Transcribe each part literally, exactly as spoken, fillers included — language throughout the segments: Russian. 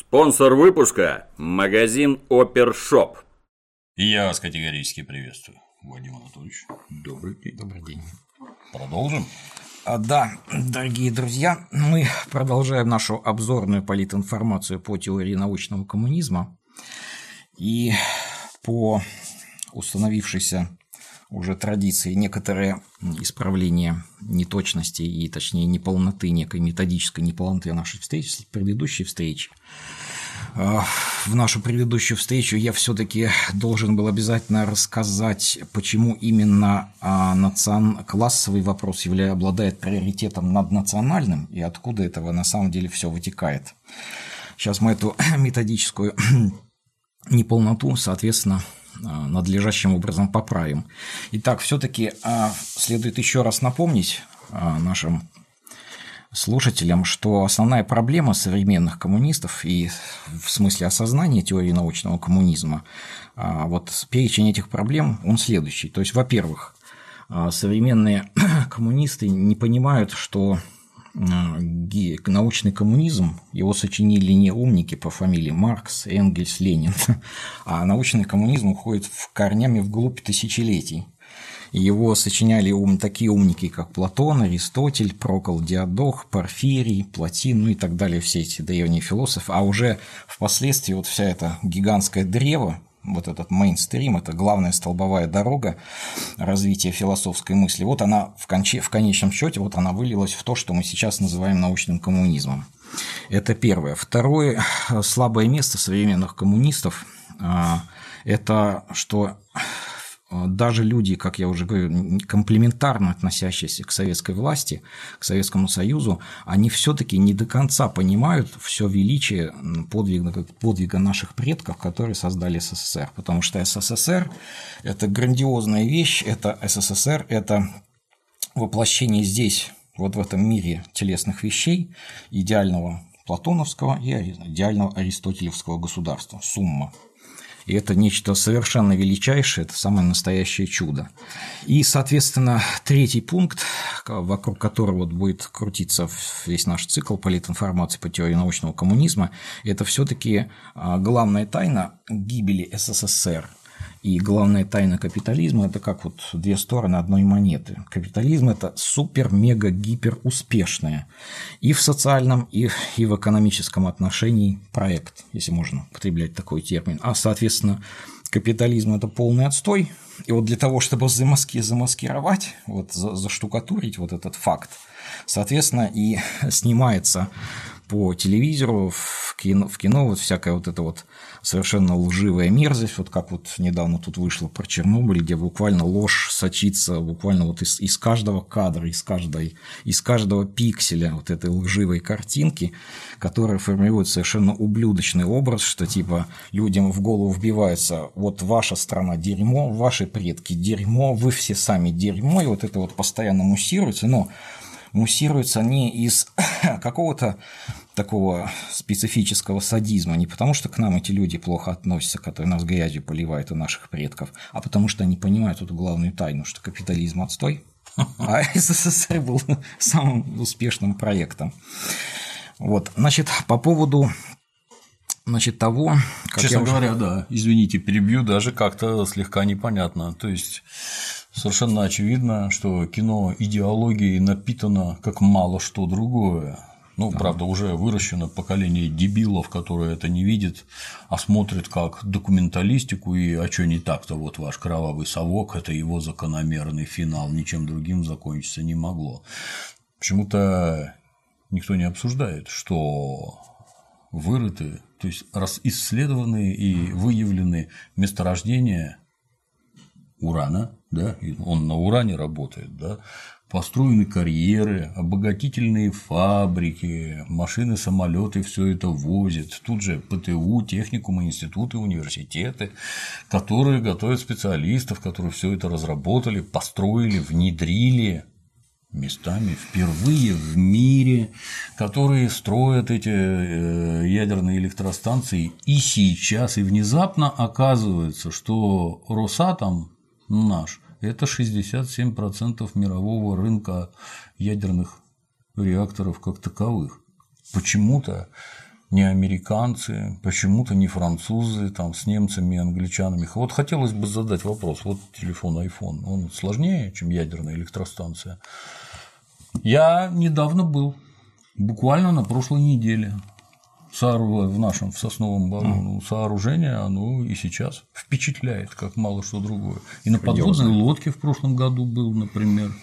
Спонсор выпуска – магазин Опершоп. И я вас категорически приветствую, Вадим Анатольевич. Добрый день. Добрый день. Продолжим? А, да, дорогие друзья, мы продолжаем нашу обзорную политинформацию по теории научного коммунизма. И по установившейся уже традиции некоторые исправления неточностей и, точнее, неполноты, некой методической неполноты нашей встречи, предыдущей встречи. В нашу предыдущую встречу я все-таки должен был обязательно рассказать, почему именно национ... классовый вопрос является, обладает приоритетом над национальным и откуда этого на самом деле все вытекает. Сейчас мы эту методическую неполноту, соответственно, надлежащим образом поправим. Итак, все-таки следует еще раз напомнить нашим слушателям, что основная проблема современных коммунистов и в смысле осознания теории научного коммунизма, вот перечень этих проблем, он следующий. То есть, во-первых, современные коммунисты не понимают, что научный коммунизм, его сочинили не умники по фамилии Маркс, Энгельс, Ленин, а научный коммунизм уходит в корнями вглубь тысячелетий. Его сочиняли ум, такие умники, как Платон, Аристотель, Прокл Диадох, Порфирий, Платин, ну и так далее, все эти древние философы. А уже впоследствии вот вся эта гигантское древо, вот этот мейнстрим, это главная столбовая дорога развития философской мысли, вот она в, конче, в конечном счете вот она вылилась в то, что мы сейчас называем научным коммунизмом. Это первое. Второе слабое место современных коммунистов – это что даже люди, как я уже говорю, комплементарно относящиеся к советской власти, к Советскому Союзу, они все-таки не до конца понимают все величие подвига, подвига наших предков, которые создали СССР. Потому что СССР – это грандиозная вещь, это СССР – это воплощение здесь, вот в этом мире телесных вещей, идеального платоновского и идеального аристотелевского государства, сумма. И это нечто совершенно величайшее, это самое настоящее чудо. И, соответственно, третий пункт, вокруг которого вот будет крутиться весь наш цикл политинформации по теории научного коммунизма, это все-таки главная тайна гибели СССР. И главная тайна капитализма – это как вот две стороны одной монеты. Капитализм – это супер-мега-гипер успешное и в социальном, и в экономическом отношении проект, если можно употреблять такой термин. А, соответственно, капитализм – это полный отстой. И вот для того, чтобы замаски, замаскировать, вот, заштукатурить вот этот факт, соответственно, и снимается по телевизору, в кино, в кино вот всякая вот эта вот совершенно лживая мерзость, вот как вот недавно тут вышло про Чернобыль, где буквально ложь сочится буквально вот из, из каждого кадра, из, каждой, из каждого пикселя вот этой лживой картинки, которая формирует совершенно ублюдочный образ, что типа людям в голову вбивается: вот ваша страна дерьмо, ваши предки дерьмо, вы все сами дерьмо, и вот это вот постоянно муссируется, но муссируется не из какого-то такого специфического садизма, не потому что к нам эти люди плохо относятся, которые нас грязью поливают, у наших предков, а потому что они понимают эту главную тайну, что капитализм отстой, а СССР был самым успешным проектом. Вот, значит, по поводу значит, того, как Честно я говоря, уже... да, извините, перебью, даже как-то слегка непонятно, то есть совершенно очевидно, что кино идеологией напитано как мало что другое. Ну, да. Правда, уже выращено поколение дебилов, которые это не видят, а смотрят как документалистику, и а что не так-то, вот ваш кровавый совок – это его закономерный финал, ничем другим закончиться не могло. Почему-то никто не обсуждает, что вырыты, то есть исследованы и выявлены месторождения урана, да, он на уране работает, да, построены карьеры, обогатительные фабрики, машины, самолеты все это возят. Тут же ПТУ, техникумы, институты, университеты, которые готовят специалистов, которые все это разработали, построили, внедрили местами впервые в мире, которые строят эти ядерные электростанции. И сейчас, и внезапно оказывается, что Росатом наш – это шестьдесят семь процентов мирового рынка ядерных реакторов как таковых. Почему-то не американцы, почему-то не французы, там, с немцами, англичанами. Вот хотелось бы задать вопрос. Вот телефон iPhone, он сложнее, чем ядерная электростанция. Я недавно был, буквально на прошлой неделе, в нашем в Сосновом Бору. Ну, сооружение, оно и сейчас впечатляет, как мало что другое. И на подводной лодке в прошлом году был, например,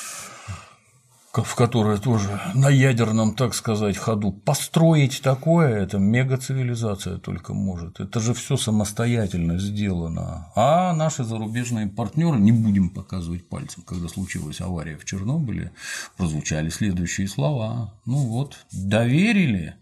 в которой тоже на ядерном, так сказать, ходу. Построить такое, это мегацивилизация только может. Это же все самостоятельно сделано. А наши зарубежные партнеры, не будем показывать пальцем, когда случилась авария в Чернобыле, прозвучали следующие слова. Ну вот, доверили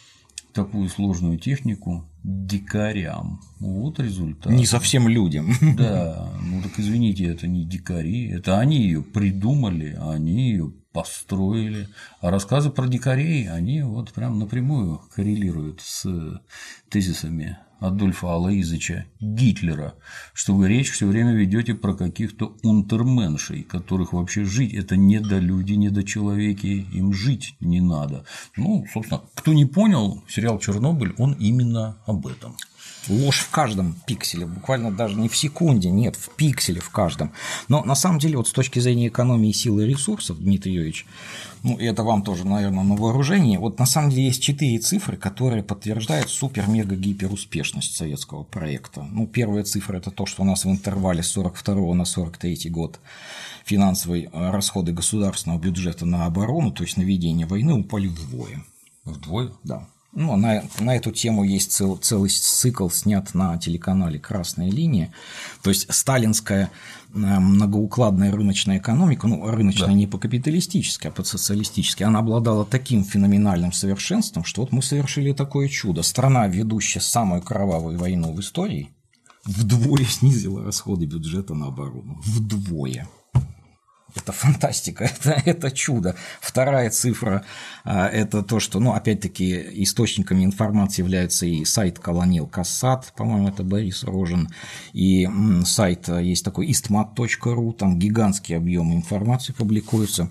такую сложную технику дикарям. Вот результат. Не совсем людям. Да, ну так извините, это не дикари, это они ее придумали, они ее построили. А рассказы про дикарей, они вот прям напрямую коррелируют с тезисами Адольфа Алоизовича Гитлера, что вы речь все время ведете про каких-то унтерменшей, которых вообще жить – это недолюди, недочеловеки, им жить не надо. Ну, собственно, кто не понял, сериал «Чернобыль», он именно об этом. Ложь в каждом пикселе, буквально даже не в секунде, нет, в пикселе в каждом. Но на самом деле, вот с точки зрения экономии сил и ресурсов, Дмитрий Юрьевич, ну, это вам тоже, наверное, на вооружении, вот на самом деле есть четыре цифры, которые подтверждают супер-мега-гиперуспешность советского проекта. Ну, первая цифра – это то, что у нас в интервале с сорок второго на сорок третий год финансовые расходы государственного бюджета на оборону, то есть на ведение войны, упали вдвое. Вдвое? Да. Ну, на, на эту тему есть цел, целый цикл, снят на телеканале «Красная линия». То есть сталинская многоукладная рыночная экономика, ну, рыночная, да, не по-капиталистически, а по-социалистически, она обладала таким феноменальным совершенством, что вот мы совершили такое чудо. Страна, ведущая самую кровавую войну в истории, вдвое снизила расходы бюджета на оборону. Вдвое. Это фантастика, это, это чудо. Вторая цифра – это то, что, ну, опять-таки, источниками информации является и сайт Колонел Кассат, по-моему, это Борис Рожин, и сайт есть такой истмат точка ру, там гигантские объемы информации публикуются.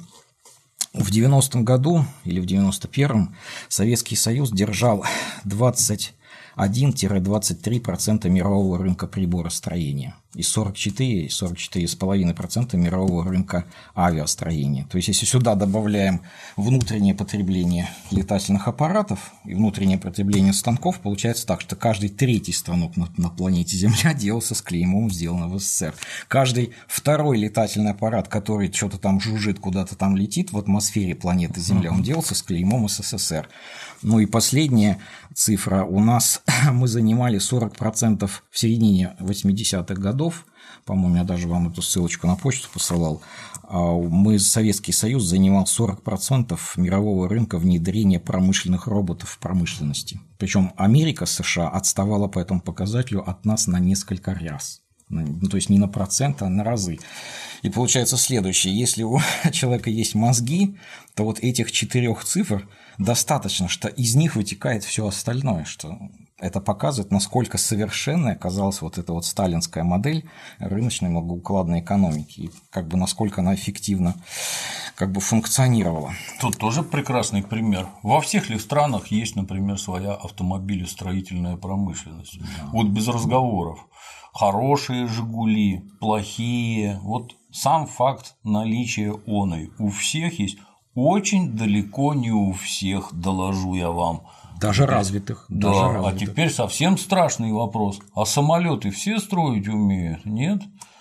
В девяностом году или в девяносто первом Советский Союз держал двадцать один - двадцать три процента мирового рынка приборостроения и сорок четыре - сорок четыре целых пять десятых процента мирового рынка авиастроения. То есть, если сюда добавляем внутреннее потребление летательных аппаратов и внутреннее потребление станков, получается так, что каждый третий станок на, на планете Земля делался с клеймом «сделано в СССР». Каждый второй летательный аппарат, который что-то там жужжит, куда-то там летит в атмосфере планеты Земля, он делался с клеймом СССР. Ну и последняя цифра. У нас мы занимали сорок процентов в середине восьмидесятых годов, по-моему, я даже вам эту ссылочку на почту посылал, мы, Советский Союз, занимал сорок процентов мирового рынка внедрения промышленных роботов в промышленности. Причем Америка, США отставала по этому показателю от нас на несколько раз. Ну, то есть не на процент, а на разы. И получается следующее. Если у человека есть мозги, то вот этих четырех цифр достаточно, что из них вытекает все остальное, что это показывает, насколько совершенной оказалась вот эта вот сталинская модель рыночной многоукладной экономики, и как бы насколько она эффективно как бы функционировала. Тут тоже прекрасный пример. Во всех ли странах есть, например, своя автомобилестроительная промышленность? Да. Вот без разговоров. Хорошие «Жигули», плохие. Вот сам факт наличия оной у всех есть, очень далеко не у всех, доложу я вам. Даже теперь, развитых. Да, даже а развитых. Теперь совсем страшный вопрос. А самолеты все строить умеют? Нет?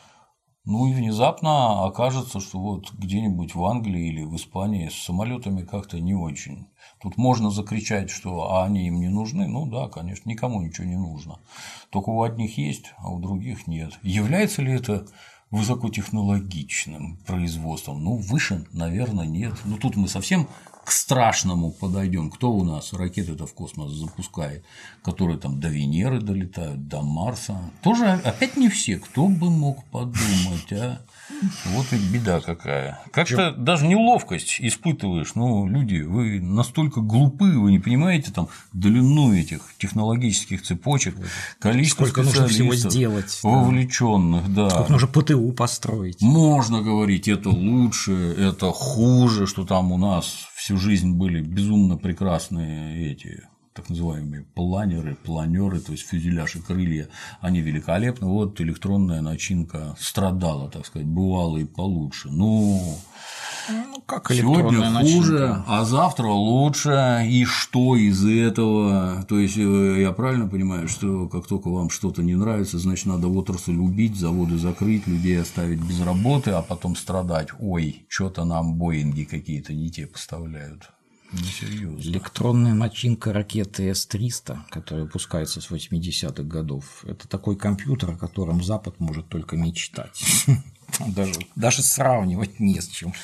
Ну и внезапно окажется, что вот где-нибудь в Англии или в Испании с самолетами как-то не очень. Тут можно закричать, что а они им не нужны. Ну да, конечно, никому ничего не нужно. Только у одних есть, а у других нет. Является ли это высокотехнологичным производством? Ну, выше, наверное, нет. Ну, тут мы совсем к страшному подойдем. Кто у нас ракеты-то в космос запускает, которые там до Венеры долетают, до Марса? Тоже опять не все. Кто бы мог подумать, а? Вот и беда какая. Как-то даже неловкость испытываешь. Ну, люди, вы настолько глупы, вы не понимаете там длину этих технологических цепочек, количество сколько нужно всего сделать, вовлеченных, да. Сколько нужно ПТУ построить. Можно говорить, это лучше, это хуже, что там у нас всю жизнь были безумно прекрасные эти так называемые планеры, планеры, то есть фюзеляж и крылья, они великолепны. Вот электронная начинка страдала, так сказать, бывало и получше. Ну, ну как сегодня хуже, начинка. А завтра лучше. И что из этого? То есть я правильно понимаю, что как только вам что-то не нравится, значит, надо отрасль убить, заводы закрыть, людей оставить без работы, а потом страдать. Ой, что-то нам Боинги какие-то не те поставляют. Несерьезно. Электронная начинка ракеты эс триста, которая выпускается с восьмидесятых годов, это такой компьютер, о котором Запад может только мечтать. Даже, даже сравнивать не с чем.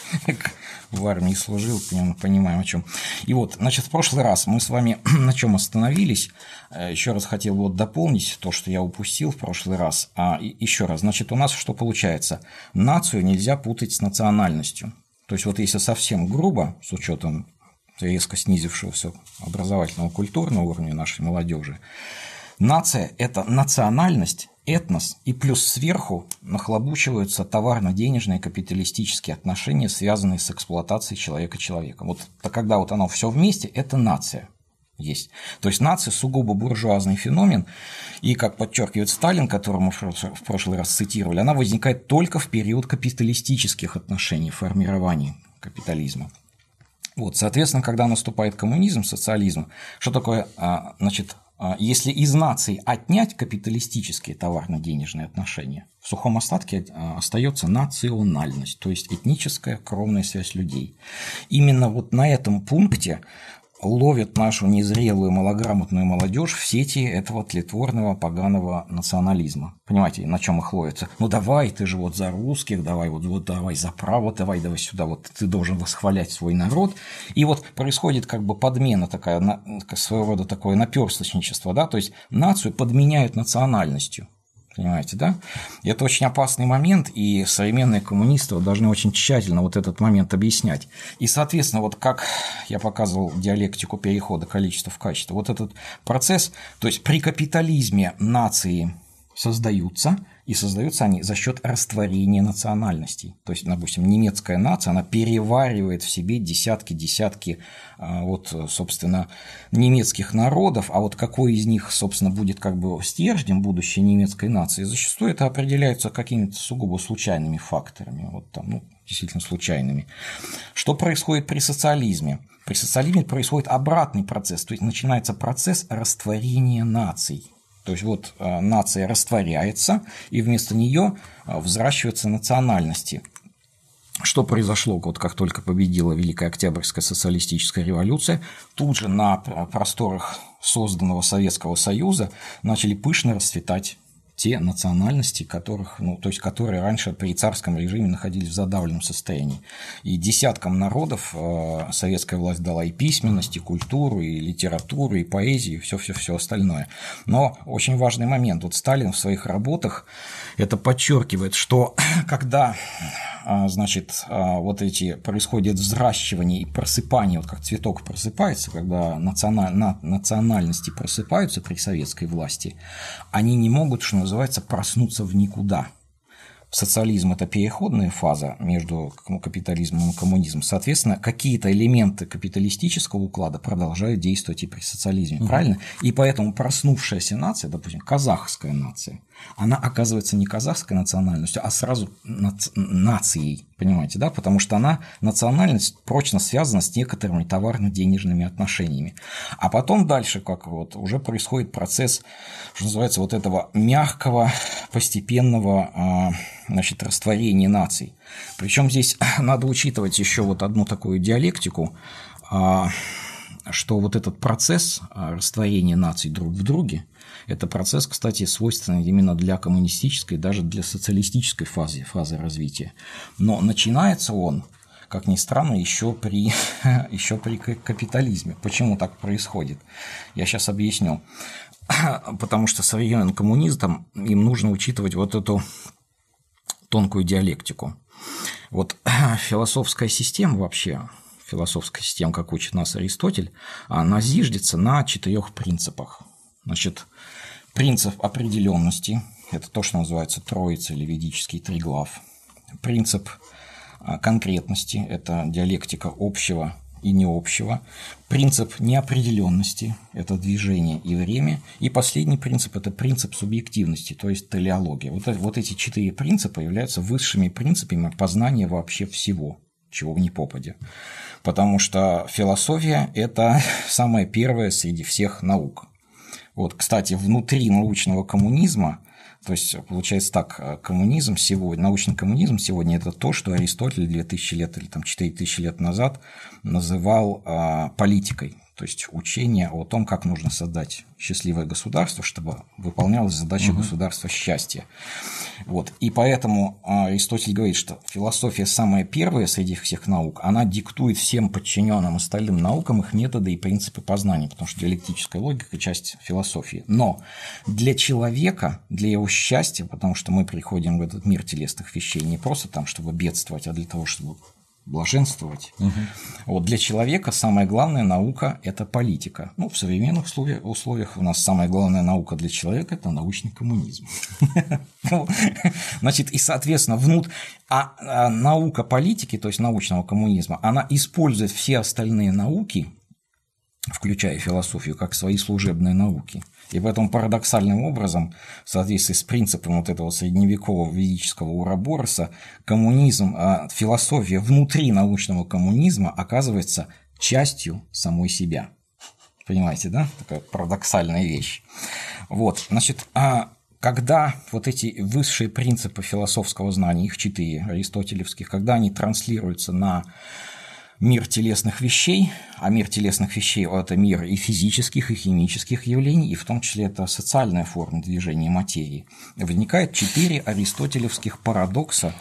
В армии служил, понимаем о чем. И вот, значит, в прошлый раз мы с вами на чем остановились. Еще раз хотел вот дополнить то, что я упустил в прошлый раз. А еще раз, значит, у нас что получается? Нацию нельзя путать с национальностью. То есть, вот если совсем грубо, с учетом резко снизившегося образовательного культурного уровня нашей молодежи, нация – это национальность, этнос, и плюс сверху нахлобучиваются товарно-денежные капиталистические отношения, связанные с эксплуатацией человека человеком. Вот когда вот оно все вместе, это нация есть. То есть нация сугубо буржуазный феномен, и, как подчеркивает Сталин, которого мы в прошлый раз цитировали, она возникает только в период капиталистических отношений, формирования капитализма. Вот, соответственно, когда наступает коммунизм, социализм, что такое, значит, если из наций отнять капиталистические товарно-денежные отношения, в сухом остатке остается национальность, то есть этническая кровная связь людей. Именно вот на этом пункте ловят нашу незрелую малограмотную молодежь в сети этого тлетворного поганого национализма. Понимаете, на чем их ловятся? Ну давай, ты же вот за русских, давай вот, вот давай за право, давай, давай сюда, вот ты должен восхвалять свой народ. И вот происходит как бы подмена такая, своего рода такое наперсточничество, да, то есть нацию подменяют национальностью. Понимаете, да? И это очень опасный момент, и современные коммунисты должны очень тщательно вот этот момент объяснять. И, соответственно, вот как я показывал диалектику перехода количества в качество, вот этот процесс, то есть при капитализме нации создаются, и создаются они за счет растворения национальностей. То есть, допустим, немецкая нация, она переваривает в себе десятки-десятки, вот, собственно, немецких народов, а вот какой из них, собственно, будет как бы стержнем будущей немецкой нации, зачастую это определяется какими-то сугубо случайными факторами, вот там, ну, действительно случайными. Что происходит при социализме? При социализме происходит обратный процесс, то есть начинается процесс растворения наций. То есть вот нация растворяется, и вместо нее взращиваются национальности. Что произошло, вот как только победила Великая Октябрьская социалистическая революция, тут же на просторах созданного Советского Союза начали пышно расцветать те национальности, которых, ну, то есть, которые раньше при царском режиме находились в задавленном состоянии. И десяткам народов советская власть дала и письменность, и культуру, и литературу, и поэзию, и все-все-все остальное. Но очень важный момент. Вот Сталин в своих работах это подчеркивает, что когда, значит, вот эти происходит взращивание и просыпание, вот как цветок просыпается, когда национальности просыпаются при советской власти, они не могут, что называется, проснуться в никуда. Социализм – это переходная фаза между капитализмом и коммунизмом. Соответственно, какие-то элементы капиталистического уклада продолжают действовать и при социализме. Mm-hmm. Правильно? И поэтому проснувшаяся нация, допустим, казахская нация, она оказывается не казахской национальностью, а сразу наци- нацией. Понимаете, да? Потому что она, национальность, прочно связана с некоторыми товарно-денежными отношениями. А потом дальше, как вот, уже происходит процесс, что называется, вот этого мягкого, постепенного, значит, растворения наций. Причем здесь надо учитывать еще вот одну такую диалектику, что вот этот процесс растворения наций друг в друге, это процесс, кстати, свойственный именно для коммунистической, даже для социалистической фазы, фазы развития. Но начинается он, как ни странно, еще при, еще при капитализме. Почему так происходит? Я сейчас объясню. Потому что современным коммунистам им нужно учитывать вот эту тонкую диалектику. Вот философская система вообще, философская система, как учит нас Аристотель, она зиждется на четырех принципах. Значит, принцип определенности – это то, что называется троица или ведический триглав. Принцип конкретности – это диалектика общего и необщего, принцип неопределенности – это движение и время, и последний принцип – это принцип субъективности, то есть телеология. Вот, вот эти четыре принципа являются высшими принципами познания вообще всего, чего ни попадя. Потому что философия – это самая первая среди всех наук. Вот, кстати, внутри научного коммунизма, то есть получается так, коммунизм сегодня, научный коммунизм сегодня – это то, что Аристотель две тысячи лет или там четыре тысячи лет назад называл а, политикой, то есть учение о том, как нужно создать счастливое государство, чтобы выполнялась задача угу. государства счастья. Вот. И поэтому Аристотель говорит, что философия самая первая среди всех наук, она диктует всем подчиненным остальным наукам их методы и принципы познания, потому что диалектическая логика – часть философии. Но для человека, для его счастья, потому что мы приходим в этот мир телесных вещей не просто там, чтобы бедствовать, а для того, чтобы блаженствовать. Угу. Вот для человека самая главная наука – это политика. Ну, в современных условиях у нас самая главная наука для человека – это научный коммунизм. Значит, и, соответственно, внутрь… А наука политики, то есть научного коммунизма, она использует все остальные науки, включая философию, как свои служебные науки. И поэтому парадоксальным образом, в соответствии с принципом вот этого средневекового ведического уробороса, коммунизм, философия внутри научного коммунизма оказывается частью самой себя. Понимаете, да? Такая парадоксальная вещь. Вот, значит, когда вот эти высшие принципы философского знания, их четыре аристотелевских, когда они транслируются на мир телесных вещей, а мир телесных вещей – это мир и физических, и химических явлений, и в том числе это социальная форма движения материи, возникает четыре аристотелевских парадокса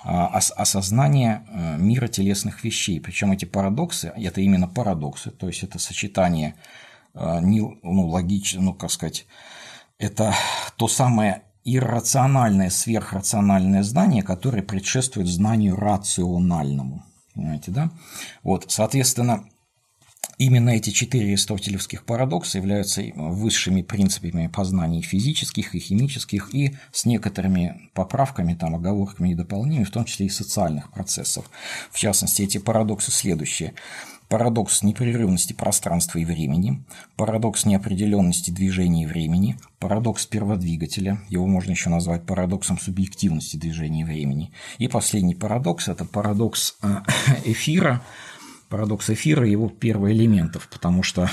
осознания мира телесных вещей. Причем эти парадоксы – это именно парадоксы, то есть это сочетание, ну, логично, ну, как сказать, это то самое иррациональное, сверхрациональное знание, которое предшествует знанию рациональному. Понимаете, да? Вот, соответственно, именно эти четыре аристотелевских парадокса являются высшими принципами познаний физических и химических, и с некоторыми поправками, там, оговорками и дополнениями, в том числе и социальных процессов. В частности, эти парадоксы следующие. Парадокс непрерывности пространства и времени, парадокс неопределенности движения и времени, парадокс перводвигателя, его можно еще назвать парадоксом субъективности движения и времени. И последний парадокс – это парадокс эфира, парадокс эфира и его первоэлементов, потому что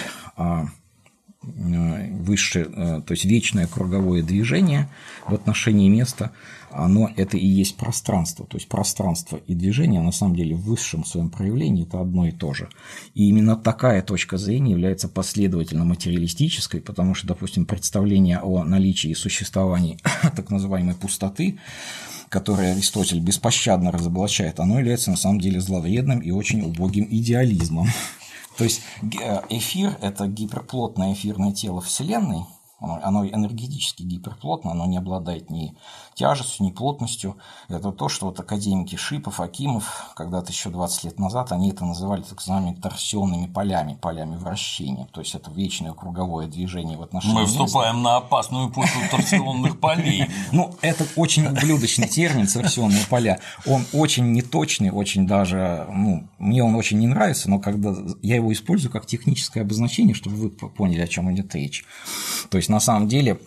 высшее, то есть вечное круговое движение в отношении места, оно это и есть пространство. То есть пространство и движение на самом деле в высшем своем проявлении это одно и то же. И именно такая точка зрения является последовательно материалистической, потому что, допустим, представление о наличии и существовании так называемой пустоты, которое Аристотель беспощадно разоблачает, оно является на самом деле зловредным и очень убогим идеализмом. То есть эфир – это гиперплотное эфирное тело Вселенной, оно энергетически гиперплотно, оно не обладает ни тяжестью, ни плотностью. Это то, что вот академики Шипов, Акимов, когда-то еще двадцать лет назад, они это называли так называемыми торсионными полями, полями вращения. То есть это вечное круговое движение в отношении Мы места. вступаем на опасную почву торсионных полей. Ну, это очень ублюдочный термин, торсионные поля. Он очень неточный, очень даже, ну, мне он очень не нравится, но когда я его использую как техническое обозначение, чтобы вы поняли, о чем идет речь. То есть на самом деле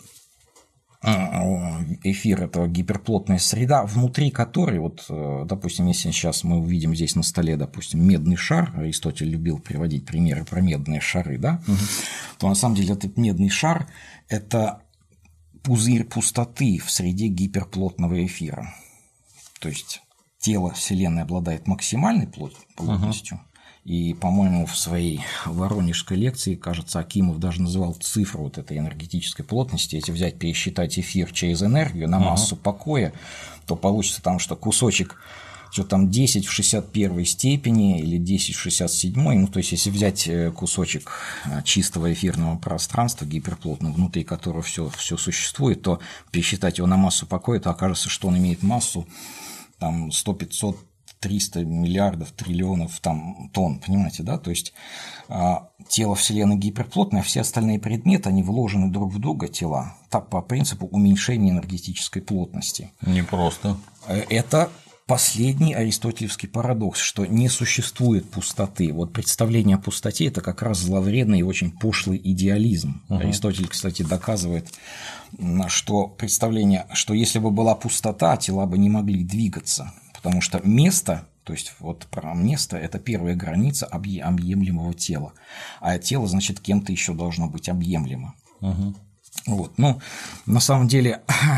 эфир – это гиперплотная среда, внутри которой, вот, допустим, если сейчас мы увидим здесь на столе, допустим, медный шар, Аристотель любил приводить примеры про медные шары, да, угу. то на самом деле этот медный шар – это пузырь пустоты в среде гиперплотного эфира. То есть тело Вселенной обладает максимальной плотностью. Угу. И, по-моему, в своей воронежской лекции, кажется, Акимов даже называл цифру вот этой энергетической плотности. Если взять, пересчитать эфир через энергию на массу uh-huh. покоя, то получится там, что кусочек, что там десять в шестьдесят первой степени или десять в шестьдесят седьмой. Ну, то есть, если взять кусочек чистого эфирного пространства, гиперплотного, внутри которого все, все существует, то пересчитать его на массу покоя, то окажется, что он имеет массу там сто-пятьсот триста миллиардов, триллионов там, тонн, понимаете, да? То есть а, тело Вселенной гиперплотное, а все остальные предметы, они вложены друг в друга, тела, так по принципу уменьшения энергетической плотности. Не просто. Это последний аристотелевский парадокс, что не существует пустоты. Вот представление о пустоте – это как раз зловредный и очень пошлый идеализм. Uh-huh. Аристотель, кстати, доказывает, что представление, что если бы была пустота, тела бы не могли двигаться, потому что место, то есть вот про место – это первая граница объемлемого тела, а тело, значит, кем-то еще должно быть объемлемо. Uh-huh. Вот. Ну, на самом деле,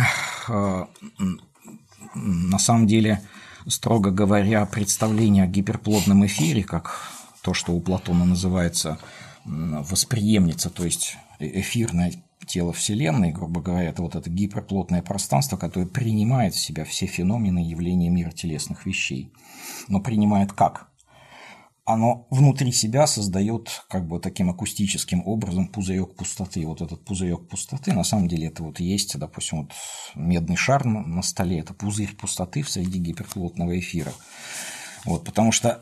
на самом деле, строго говоря, представление о гиперплотном эфире, как то, что у Платона называется восприемница, то есть эфирное тело Вселенной, грубо говоря, это вот это гиперплотное пространство, которое принимает в себя все феномены явления мира телесных вещей. Но принимает как? Оно внутри себя создает как бы таким акустическим образом пузырек пустоты. Вот этот пузырек пустоты, на самом деле, это вот есть, допустим, вот медный шар на столе, это пузырь пустоты в среди гиперплотного эфира. Вот, потому что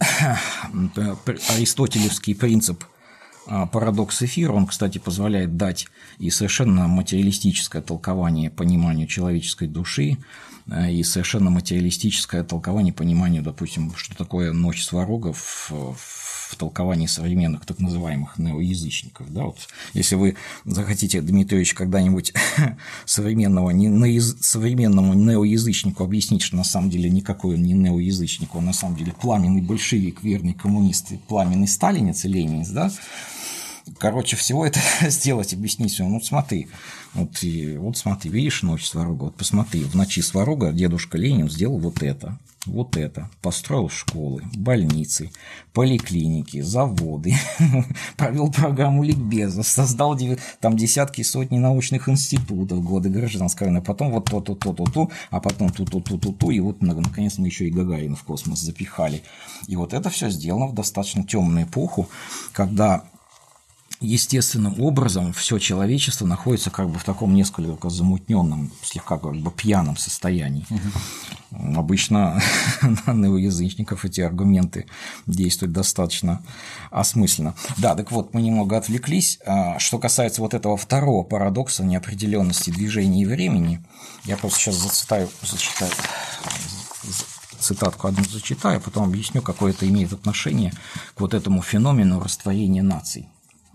аристотелевский принцип парадокс эфира, он, кстати, позволяет дать и совершенно материалистическое толкование пониманию человеческой души, и совершенно материалистическое толкование пониманию, допустим, что такое ночь сварогов в толковании современных так называемых неоязычников. Да, вот, если вы захотите, Дмитриевич, когда-нибудь современного, не, современному неоязычнику объяснить, что на самом деле никакой он не неоязычник, он на самом деле пламенный большевик, верный коммунист, пламенный сталинец и ленинец, да, короче, всего это сделать, объяснить ему, ну смотри, вот, и, вот смотри, видишь ночь сварога, вот посмотри, в ночи сварога дедушка Ленин сделал вот это, вот это, построил школы, больницы, поликлиники, заводы, провел программу ликбеза, создал там десятки, сотни научных институтов, годы гражданской войны, а потом вот то-то, то-то, то, а потом ту-ту, ту-ту, ту, и вот наконец мы еще и Гагарина в космос запихали. И вот это все сделано в достаточно темную эпоху, когда естественным образом все человечество находится как бы в таком несколько замутненном, слегка как бы пьяном состоянии. Угу. Обычно на неоязычников эти аргументы действуют достаточно осмысленно. Да, так вот, мы немного отвлеклись. Что касается вот этого второго парадокса неопределенности движения и времени, я просто сейчас зачитаю, зачитаю цитатку одну зачитаю, потом объясню, какое это имеет отношение к вот этому феномену растворения наций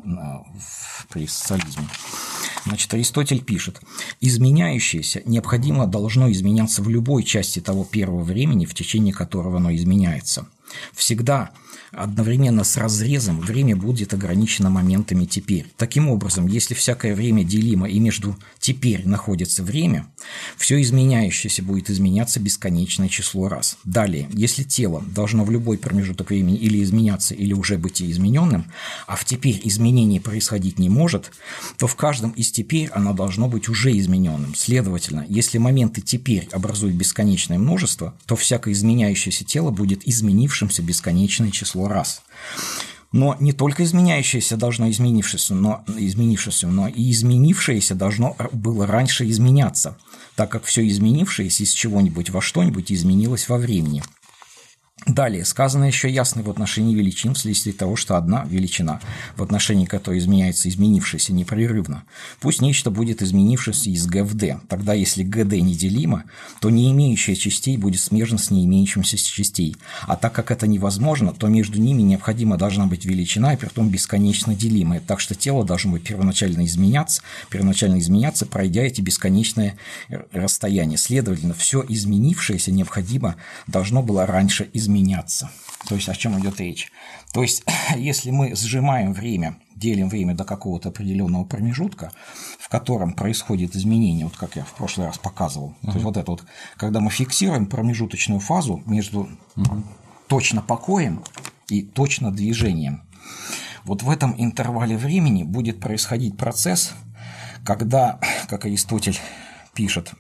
при социализме. Значит, Аристотель пишет: изменяющееся необходимо должно изменяться в любой части того первого времени, в течение которого оно изменяется. Всегда одновременно с разрезом время будет ограничено моментами «теперь». Таким образом, если всякое время делимо и между «теперь» находится время, все изменяющееся будет изменяться бесконечное число раз. Далее, если тело должно в любой промежуток времени или изменяться, или уже быть измененным, а в «теперь» изменение происходить не может, то в каждом из «теперь» оно должно быть уже измененным. Следовательно, если моменты «теперь» образуют бесконечное множество, то всякое изменяющееся тело будет изменившимся бесконечное число раз. Но не только изменяющееся должно изменившееся, но, изменившееся, но и изменившееся должно было раньше изменяться, так как все изменившееся из чего-нибудь во что-нибудь изменилось во времени. Далее, сказано еще ясно в отношении величин вследствие того, что одна величина, в отношении которой изменяется изменившаяся непрерывно, пусть нечто будет изменившееся из Г в Д. Тогда, если ГД неделимо, то не имеющая частей будет смежно с не имеющимся частей. А так как это невозможно, то между ними необходимо должна быть величина, и притом бесконечно делимая. Так что тело должно быть первоначально изменяться, первоначально изменяться, пройдя эти бесконечные расстояния. Следовательно, все изменившееся необходимо должно было раньше измениться. Меняться. То есть о чем идет речь? То есть если мы сжимаем время, делим время до какого-то определенного промежутка, в котором происходит изменение, вот как я в прошлый раз показывал, uh-huh. то есть вот это вот, когда мы фиксируем промежуточную фазу между uh-huh. точно покоем и точно движением, вот в этом интервале времени будет происходить процесс, когда, как Аристотель пишет,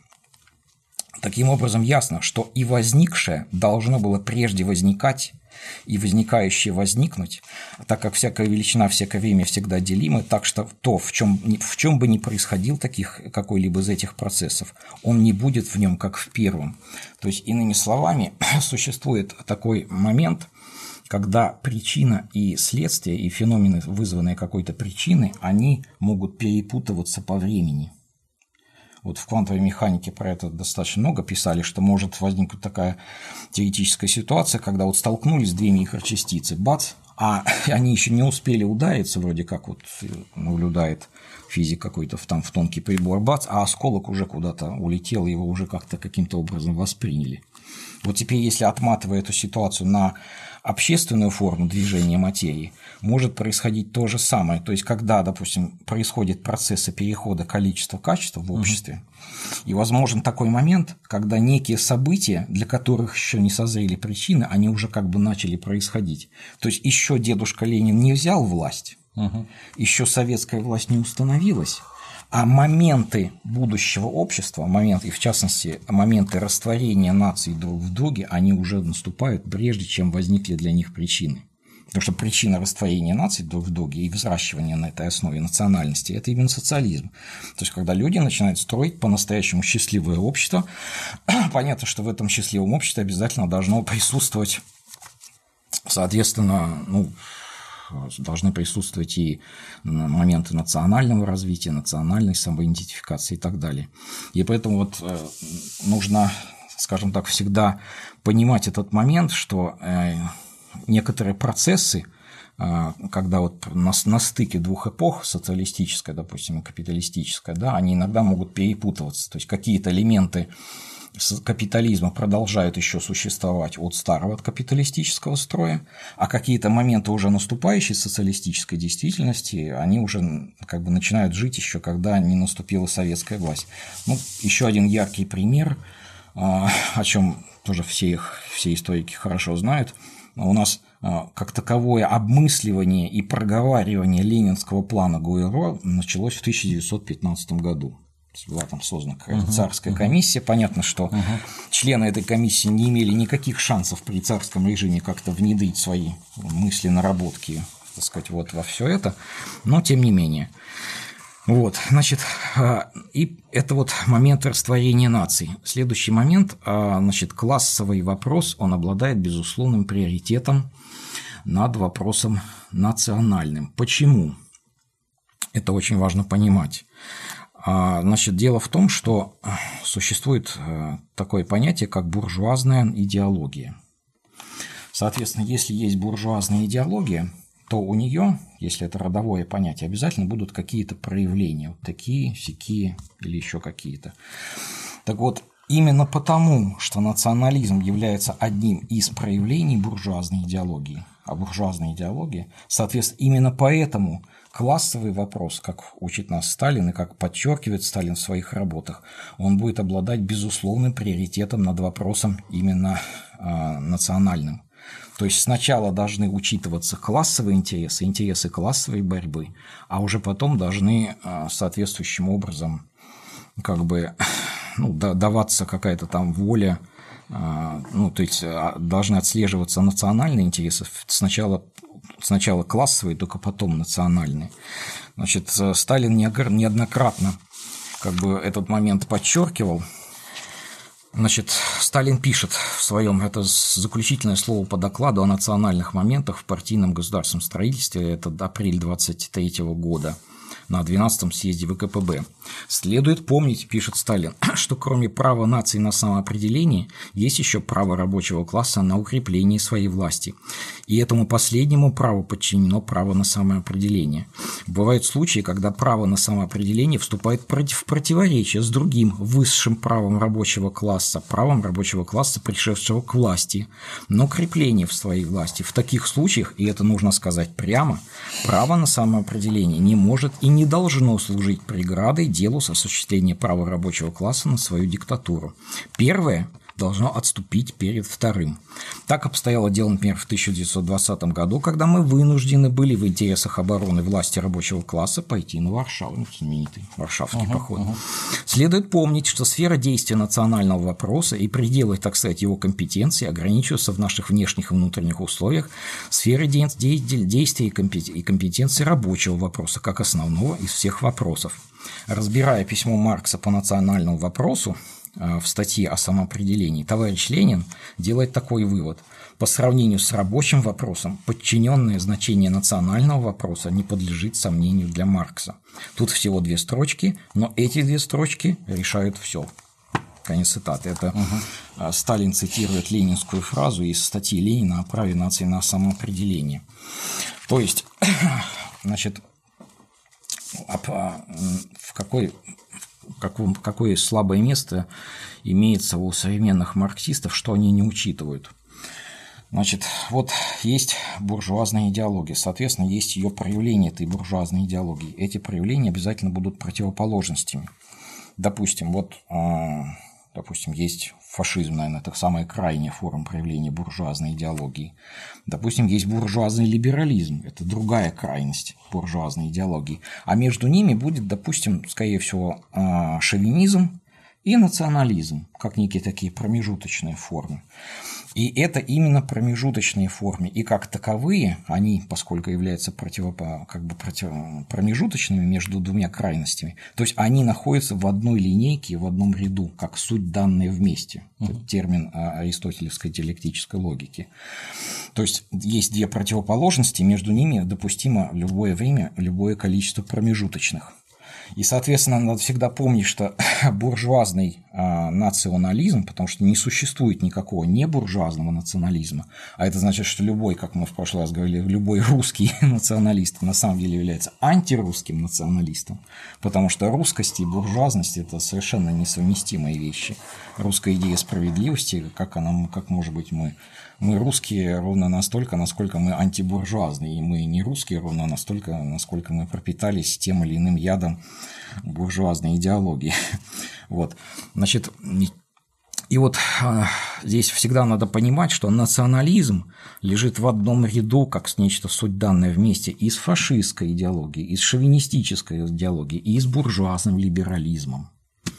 таким образом ясно, что и возникшее должно было прежде возникать, и возникающее возникнуть, так как всякая величина, всякое время всегда делимы, так что то, в чем, в чем бы ни происходил таких, какой-либо из этих процессов, он не будет в нем, как в первом. То есть, иными словами, существует такой момент, когда причина и следствие, и феномены, вызванные какой-то причиной, они могут перепутываться по времени. Вот в квантовой механике про это достаточно много писали, что может возникнуть такая теоретическая ситуация, когда вот столкнулись две микрочастицы, бац, а они еще не успели удариться, вроде как вот наблюдает физик какой-то там в тонкий прибор, бац, а осколок уже куда-то улетел, его уже как-то каким-то образом восприняли. Вот теперь, если отматывая эту ситуацию на общественную форму движения материи, может происходить то же самое. То есть, когда, допустим, происходит процессы перехода количества-качества в обществе, mm-hmm. и возможен такой момент, когда некие события, для которых еще не созрели причины, они уже как бы начали происходить. То есть, еще дедушка Ленин не взял власть, mm-hmm. еще советская власть не установилась, а моменты будущего общества, моменты, и в частности моменты растворения наций друг в друге, они уже наступают, прежде чем возникли для них причины. Потому что причина растворения наций друг в друге и взращивания на этой основе национальности – это именно социализм. То есть, когда люди начинают строить по-настоящему счастливое общество, понятно, что в этом счастливом обществе обязательно должно присутствовать, соответственно, ну, должны присутствовать и моменты национального развития, национальной самоидентификации и так далее. И поэтому вот нужно, скажем так, всегда понимать этот момент, что некоторые процессы, когда вот на, на стыке двух эпох, социалистической, допустим, и капиталистической, да, они иногда могут перепутываться. То есть какие-то элементы капитализма продолжают еще существовать от старого, от капиталистического строя, а какие-то моменты уже наступающей социалистической действительности, они уже как бы начинают жить еще, когда не наступила советская власть. Ну, еще один яркий пример, о чем тоже все, все историки хорошо знают. У нас как таковое обмысливание и проговаривание ленинского плана Гуэро началось в тысяча девятьсот пятнадцатом году. Была там создана какая-то царская комиссия. Понятно, что uh-huh. члены этой комиссии не имели никаких шансов при царском режиме как-то внедрить свои мысли, наработки, так сказать, вот во все это, но тем не менее. Вот, значит, и это вот момент растворения наций. Следующий момент, значит, классовый вопрос, он обладает безусловным приоритетом над вопросом национальным. Почему? Это очень важно понимать. Значит, дело в том, что существует такое понятие, как буржуазная идеология. Соответственно, если есть буржуазная идеология, то у нее, если это родовое понятие, обязательно будут какие-то проявления, вот такие, сякие или еще какие-то. Так вот, именно потому, что национализм является одним из проявлений буржуазной идеологии, а буржуазная идеология, соответственно, именно поэтому классовый вопрос, как учит нас Сталин и как подчеркивает Сталин в своих работах, он будет обладать безусловным приоритетом над вопросом именно э, национальным. То есть сначала должны учитываться классовые интересы, интересы классовой борьбы, а уже потом должны э, соответствующим образом как бы, ну, даваться какая-то там воля, э, ну, то есть должны отслеживаться национальные интересы, сначала Сначала классовые, только потом национальные. Значит, Сталин неоднократно как бы этот момент подчеркивал. Значит, Сталин пишет в своем, это заключительное слово по докладу о национальных моментах в партийном государственном строительстве, это апрель двадцать третьего года, на двенадцатом съезде ВКПБ. Следует помнить, пишет Сталин, что кроме права нации на самоопределение, есть еще право рабочего класса на укрепление своей власти. И этому последнему праву подчинено право на самоопределение. Бывают случаи, когда право на самоопределение вступает в противоречие с другим высшим правом рабочего класса, правом рабочего класса, пришедшего к власти, но укрепление в своей власти. В таких случаях, и это нужно сказать прямо, право на самоопределение не может и не должно служить преградой делу с осуществлением права рабочего класса на свою диктатуру. Первое должно отступить перед вторым. Так обстояло дело, например, в тысяча девятьсот двадцатом году, когда мы вынуждены были в интересах обороны власти рабочего класса пойти на Варшаву, знаменитый Варшавский uh-huh, поход. Uh-huh. Следует помнить, что сфера действия национального вопроса и пределы, так сказать, его компетенции ограничиваются в наших внешних и внутренних условиях сферы действия и компетенции рабочего вопроса, как основного из всех вопросов. Разбирая письмо Маркса по национальному вопросу, в статье о самоопределении, товарищ Ленин делает такой вывод. По сравнению с рабочим вопросом, подчиненное значение национального вопроса не подлежит сомнению для Маркса. Тут всего две строчки, но эти две строчки решают все. Конец цитаты. Это угу. Сталин цитирует ленинскую фразу из статьи Ленина о праве нации на самоопределение. То есть, значит, в какой, в каком, какое слабое место имеется у современных марксистов, что они не учитывают. Значит, вот есть буржуазная идеология, соответственно, есть ее проявление этой буржуазной идеологии. Эти проявления обязательно будут противоположностями. Допустим, вот, допустим, есть фашизм, наверное, это самая крайняя форма проявления буржуазной идеологии. Допустим, есть буржуазный либерализм, это другая крайность буржуазной идеологии. А между ними будет, допустим, скорее всего, шовинизм и национализм, как некие такие промежуточные формы. И это именно промежуточные формы. И как таковые, они, поскольку являются против, как бы против, промежуточными между двумя крайностями, то есть они находятся в одной линейке, в одном ряду, как суть данные вместе. Uh-huh. Это термин аристотелевской диалектической логики. То есть есть две противоположности, между ними допустимо в любое время любое количество промежуточных. И, соответственно, надо всегда помнить, что буржуазный а, национализм, потому что не существует никакого небуржуазного национализма, а это значит, что любой, как мы в прошлый раз говорили, любой русский националист на самом деле является антирусским националистом, потому что русскость и буржуазность – это совершенно несовместимые вещи. Русская идея справедливости, как она, как может быть мы… Мы русские ровно настолько, насколько мы антибуржуазные, и мы не русские ровно настолько, насколько мы пропитались тем или иным ядом буржуазной идеологии. Вот. Значит, и вот здесь всегда надо понимать, что национализм лежит в одном ряду, как нечто суть данное вместе, и с фашистской идеологией, и с шовинистической идеологией, и с буржуазным либерализмом.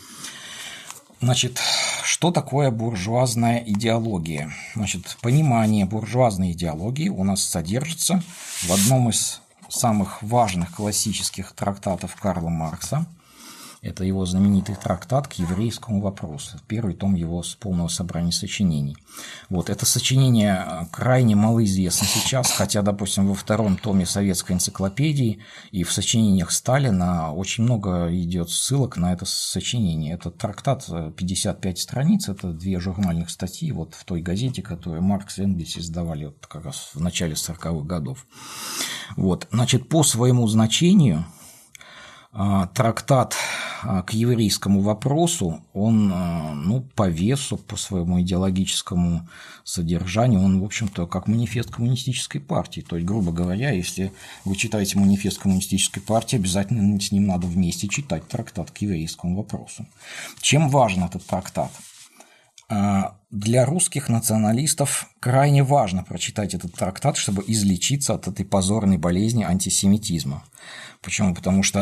Значит, что такое буржуазная идеология? Значит, понимание буржуазной идеологии у нас содержится в одном из самых важных классических трактатов Карла Маркса. Это его знаменитый трактат к еврейскому вопросу, первый том его с полного собрания сочинений. Вот, это сочинение крайне малоизвестно сейчас, хотя, допустим, во втором томе советской энциклопедии и в сочинениях Сталина очень много идет ссылок на это сочинение. Этот трактат пятьдесят пять страниц, это две журнальных статьи вот в той газете, которую Маркс и Энгельс издавали вот как раз в начале сороковых годов. Вот, значит, по своему значению трактат к еврейскому вопросу, он, ну, по весу, по своему идеологическому содержанию, он, в общем-то, как манифест коммунистической партии. То есть, грубо говоря, если вы читаете манифест коммунистической партии, обязательно с ним надо вместе читать трактат к еврейскому вопросу. Чем важен этот трактат? Для русских националистов крайне важно прочитать этот трактат, чтобы излечиться от этой позорной болезни антисемитизма. Почему? Потому что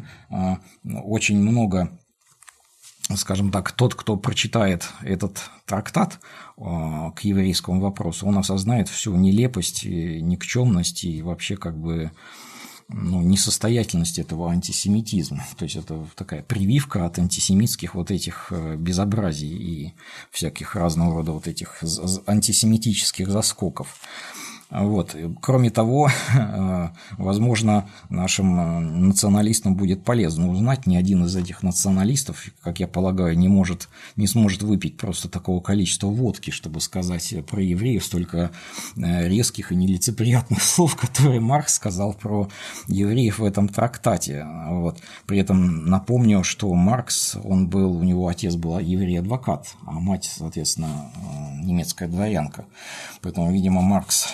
очень много, скажем так, тот, кто прочитает этот трактат к еврейскому вопросу, он осознает всю нелепость, никчемность и вообще как бы ну, несостоятельность этого антисемитизма. То есть это такая прививка от антисемитских вот этих безобразий и всяких разного рода вот этих антисемитических заскоков. Вот. Кроме того, возможно, нашим националистам будет полезно узнать, ни один из этих националистов, как я полагаю, не, может, не сможет выпить просто такого количества водки, чтобы сказать про евреев столько резких и нелицеприятных слов, которые Маркс сказал про евреев в этом трактате. Вот. При этом напомню, что Маркс, он был, у него отец был еврей-адвокат, а мать, соответственно, немецкая дворянка. Поэтому, видимо, Маркс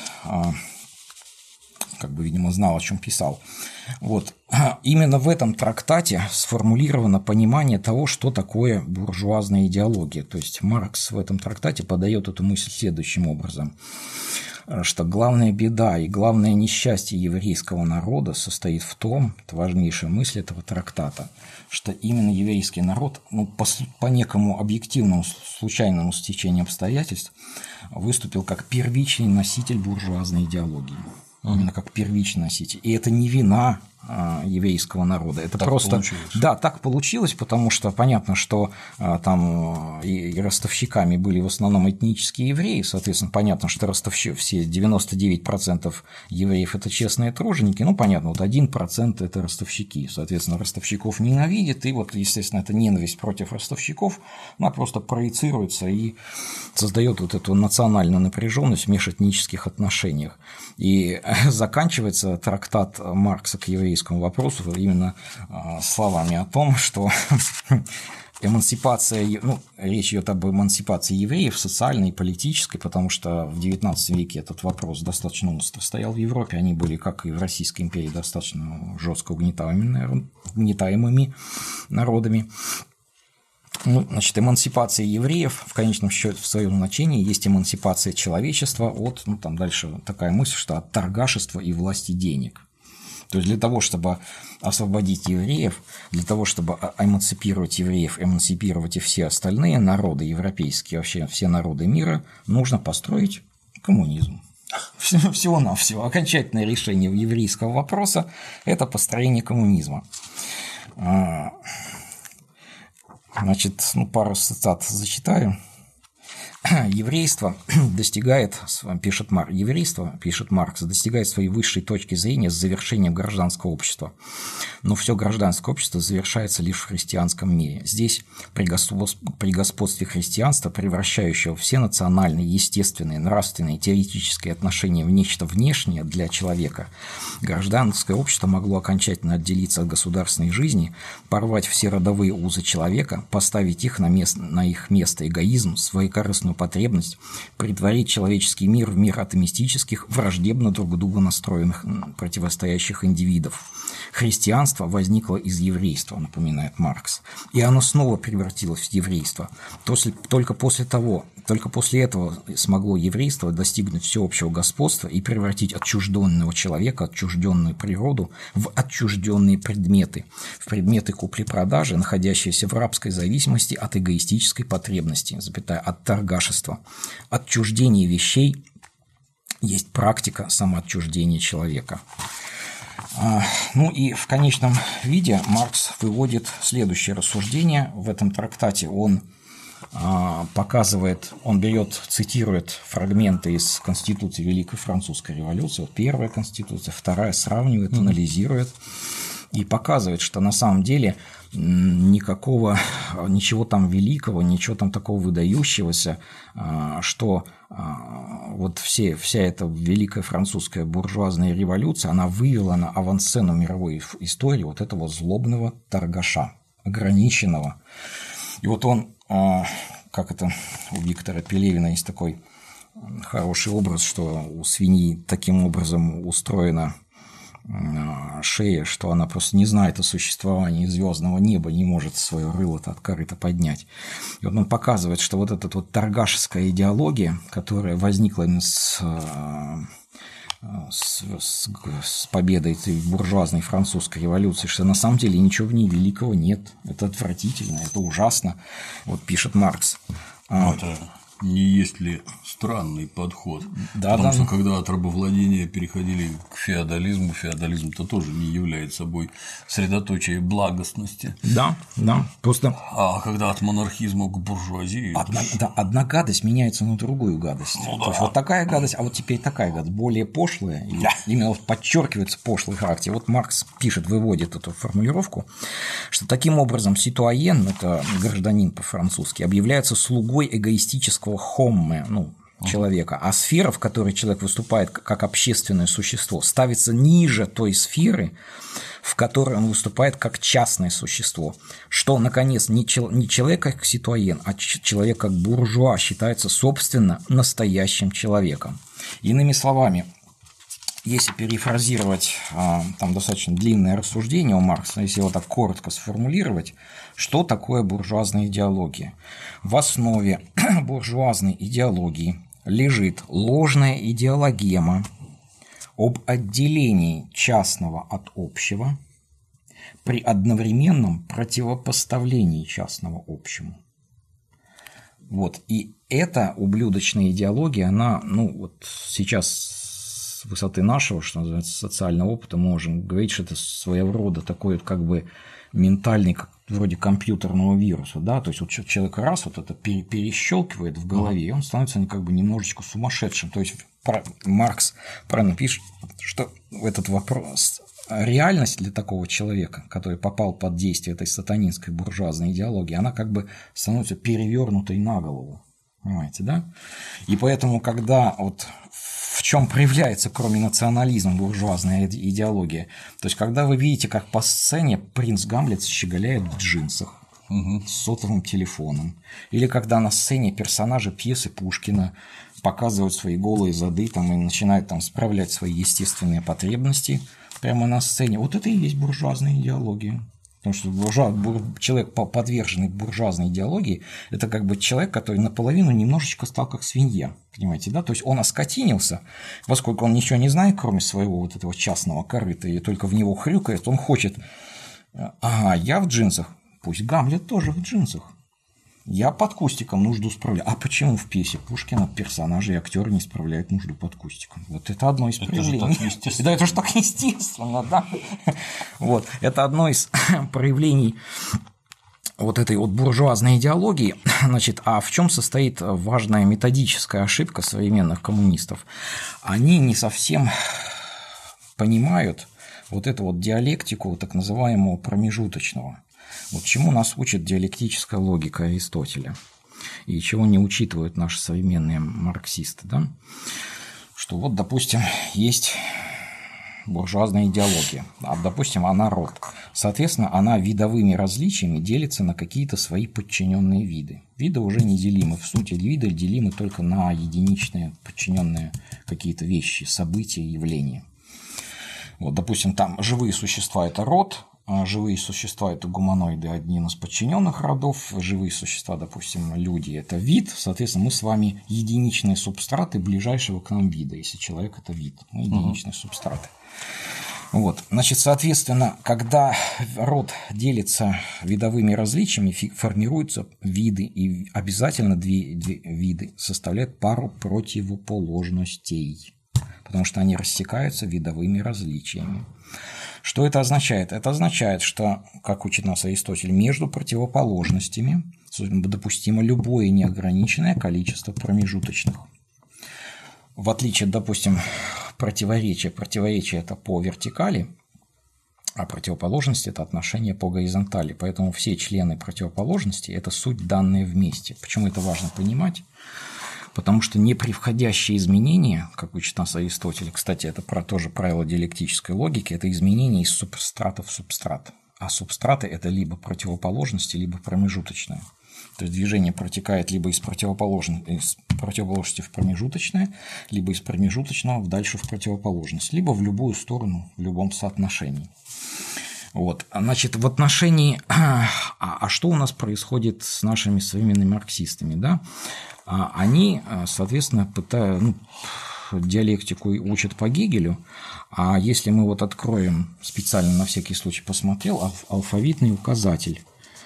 как бы, видимо, знал, о чем писал. Вот. Именно в этом трактате сформулировано понимание того, что такое буржуазная идеология. То есть Маркс в этом трактате подает эту мысль следующим образом, что главная беда и главное несчастье еврейского народа состоит в том, это важнейшая мысль этого трактата, что именно еврейский народ, ну, по, по некому объективному случайному стечению обстоятельств выступил как первичный носитель буржуазной идеологии. Именно как первичный носитель. И это не вина еврейского народа. Это так просто получилось. Да, так получилось, потому что понятно, что там и ростовщиками были в основном этнические евреи, соответственно, понятно, что ростовщики, все девяносто девять процентов евреев – это честные труженики, ну, понятно, вот один процент – это ростовщики, соответственно, ростовщиков ненавидят, и вот, естественно, эта ненависть против ростовщиков, она просто проецируется и создает вот эту национальную напряженность в межэтнических отношениях. И заканчивается трактат Маркса к еврейскому вопросу именно словами о том, что эмансипация, ну, речь идет об эмансипации евреев социальной и политической, потому что в девятнадцатом веке этот вопрос достаточно остро стоял в Европе, они были, как и в Российской империи, достаточно жестко угнетаемыми, угнетаемыми народами. Ну, значит, эмансипация евреев в конечном счете в своем значении есть эмансипация человечества от, ну, там дальше такая мысль, что от торгашества и власти денег. То есть для того, чтобы освободить евреев, для того, чтобы эмансипировать евреев, эмансипировать и все остальные народы европейские, вообще все народы мира, нужно построить коммунизм. Всего-навсего. Окончательное решение еврейского вопроса – это построение коммунизма. Значит, ну, пару цитат зачитаю. Еврейство достигает, пишет Маркс, еврейство, пишет Маркс, достигает своей высшей точки зрения с завершением гражданского общества. Но все гражданское общество завершается лишь в христианском мире. Здесь, при господстве христианства, превращающего все национальные, естественные, нравственные, теоретические отношения в нечто внешнее для человека, гражданское общество могло окончательно отделиться от государственной жизни, порвать все родовые узы человека, поставить их на, место, на их место эгоизм, своекорыстную потребность, притворить человеческий мир в мир атомистических, враждебно друг к другу настроенных, противостоящих индивидов. Христианство возникло из еврейства, напоминает Маркс, и оно снова превратилось в еврейство. Только после того, только после этого смогло еврейство достигнуть всеобщего господства и превратить отчужденного человека, отчужденную природу в отчужденные предметы, в предметы купли-продажи, находящиеся в рабской зависимости от эгоистической потребности, запятая, от торгашества. Отчуждение вещей есть практика самоотчуждения человека. Ну и в конечном виде Маркс выводит следующее рассуждение. В этом трактате он показывает, он берет, цитирует фрагменты из Конституции Великой Французской революции. Вот первая Конституция, вторая, сравнивает, анализирует и показывает, что на самом деле никакого, ничего там великого, ничего там такого выдающегося, что вот все, вся эта великая французская буржуазная революция, она вывела на авансцену мировой истории вот этого злобного торгаша, ограниченного. И вот он, как это у Виктора Пелевина есть такой хороший образ, что у свиньи таким образом устроена шея, что она просто не знает о существовании звездного неба, не может свое рыло-то от корыта поднять. И вот он показывает, что вот эта вот торгашеская идеология, которая возникла с, с, с, с победой этой буржуазной французской революции, что на самом деле ничего в ней великого нет. Это отвратительно, это ужасно. Вот пишет Маркс. Это не есть ли странный подход? Да, Потому да. что когда от рабовладения переходили к феодализму, феодализм-то тоже не является собой средоточие благостности. Да, да. Просто... А когда от монархизма к буржуазии… Одна, да, одна гадость меняется на другую гадость. Ну, да. То есть вот такая гадость, а вот теперь такая гадость, более пошлая, и Да. именно вот подчеркивается пошлый характер. Вот Маркс пишет, выводит эту формулировку, что таким образом ситуаен, это гражданин по-французски, объявляется слугой эгоистического хомме, ну, человека, а сфера, в которой человек выступает как общественное существо, ставится ниже той сферы, в которой он выступает как частное существо, что, наконец, не человек как ситуаен, а человек как буржуа считается, собственно, настоящим человеком. Иными словами, если перефразировать, там достаточно длинное рассуждение у Маркса, если его так коротко сформулировать, что такое буржуазная идеология? В основе буржуазной идеологии лежит ложная идеологема об отделении частного от общего при одновременном противопоставлении частного общему. Вот. И эта ублюдочная идеология, она, ну, вот сейчас с высоты нашего, что называется, социального опыта можем говорить, что это своего рода такой вот как бы ментальный, как вроде компьютерного вируса, да, то есть вот человек раз вот это перещелкивает в голове, и он становится как бы немножечко сумасшедшим. То есть Маркс правильно пишет, что этот вопрос, реальность для такого человека, который попал под действие этой сатанинской буржуазной идеологии, она как бы становится перевернутой на голову. Понимаете, да? И поэтому, когда вот в чем проявляется, кроме национализма, буржуазная идеология, то есть, когда вы видите, как по сцене принц Гамлет щеголяет в джинсах, угу, с сотовым телефоном, или когда на сцене персонажи пьесы Пушкина показывают свои голые зады там, и начинают там справлять свои естественные потребности прямо на сцене, вот это и есть буржуазная идеология. Потому что буржуа, бур, человек, подверженный буржуазной идеологии, это как бы человек, который наполовину немножечко стал как свинья, понимаете, да? То есть он оскотинился, поскольку он ничего не знает, кроме своего вот этого частного корыта, и только в него хрюкает, он хочет, ага, я в джинсах, пусть Гамлет тоже в джинсах. Я под кустиком нужду справляю. А почему в пьесе Пушкина персонажи и актеры не справляют нужду под кустиком? Вот это одно из проявлений. Да, это же так естественно, да. Вот, это одно из проявлений вот этой вот буржуазной идеологии. Значит, а в чем состоит важная методическая ошибка современных коммунистов? Они не совсем понимают вот эту вот диалектику так называемого промежуточного. Вот чему нас учит диалектическая логика Аристотеля, и чего не учитывают наши современные марксисты, да? Что вот, допустим, есть буржуазная идеология, а, допустим, она род. Соответственно, она видовыми различиями делится на какие-то свои подчиненные виды. Виды уже неделимы. В сути, виды делимы только на единичные подчиненные какие-то вещи, события, явления. Вот, допустим, там живые существа – это род. Живые существа – это гуманоиды, один из подчиненных родов. Живые существа, допустим, люди – это вид. Соответственно, мы с вами единичные субстраты ближайшего к нам вида. Если человек – это вид, мы единичные uh-huh. субстраты. Вот. Значит, соответственно, когда род делится видовыми различиями, формируются виды, и обязательно две, две виды составляют пару противоположностей, потому что они рассекаются видовыми различиями. Что это означает? Это означает, что, как учит нас Аристотель, между противоположностями допустимо любое неограниченное количество промежуточных. В отличие, допустим, противоречия. Противоречие – это по вертикали, а противоположность – это отношение по горизонтали. Поэтому все члены противоположности – это суть данные вместе. Почему это важно понимать? Потому что непревходящие изменения, как учит нас Аристотель, кстати, это про, тоже правило диалектической логики, это изменения из субстрата в субстрат. А субстраты – это либо противоположности, либо промежуточные. То есть движение протекает либо из противоположности, из противоположности в промежуточное, либо из промежуточного дальше в противоположность, либо в любую сторону, в любом соотношении. Вот, значит, в отношении, а, а что у нас происходит с нашими современными марксистами, да? Они, соответственно, пытаются, ну, диалектику учат по Гегелю, а если мы вот откроем, специально на всякий случай посмотрел, алфавитный указатель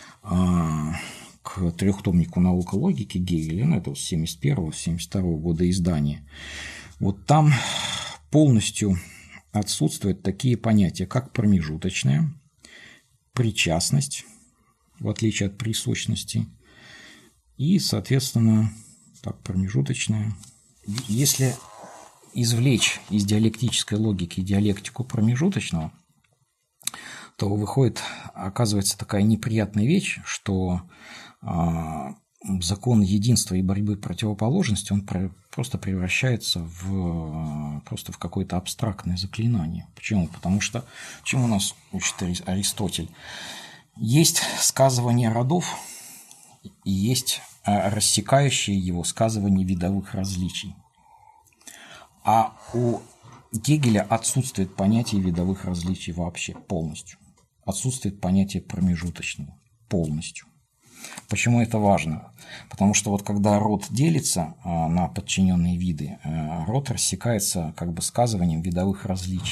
к трехтомнику «Наука логики» Гегеля, ну, это с семьдесят первого — семьдесят второго года издания, вот там полностью отсутствуют такие понятия, как промежуточная, причастность, в отличие от присущности, и, соответственно, так, промежуточная. Если извлечь из диалектической логики диалектику промежуточного, то выходит, оказывается, такая неприятная вещь, что а, закон единства и борьбы противоположности, он просто превращается в, просто в какое-то абстрактное заклинание. Почему? Потому что, чему нас учит Аристотель? Есть сказывание родов и есть рассекающие его сказывание видовых различий. А у Гегеля отсутствует понятие видовых различий вообще полностью. Отсутствует понятие промежуточного полностью. Почему это важно? Потому что вот когда род делится на подчиненные виды, род рассекается как бы сказыванием видовых различий.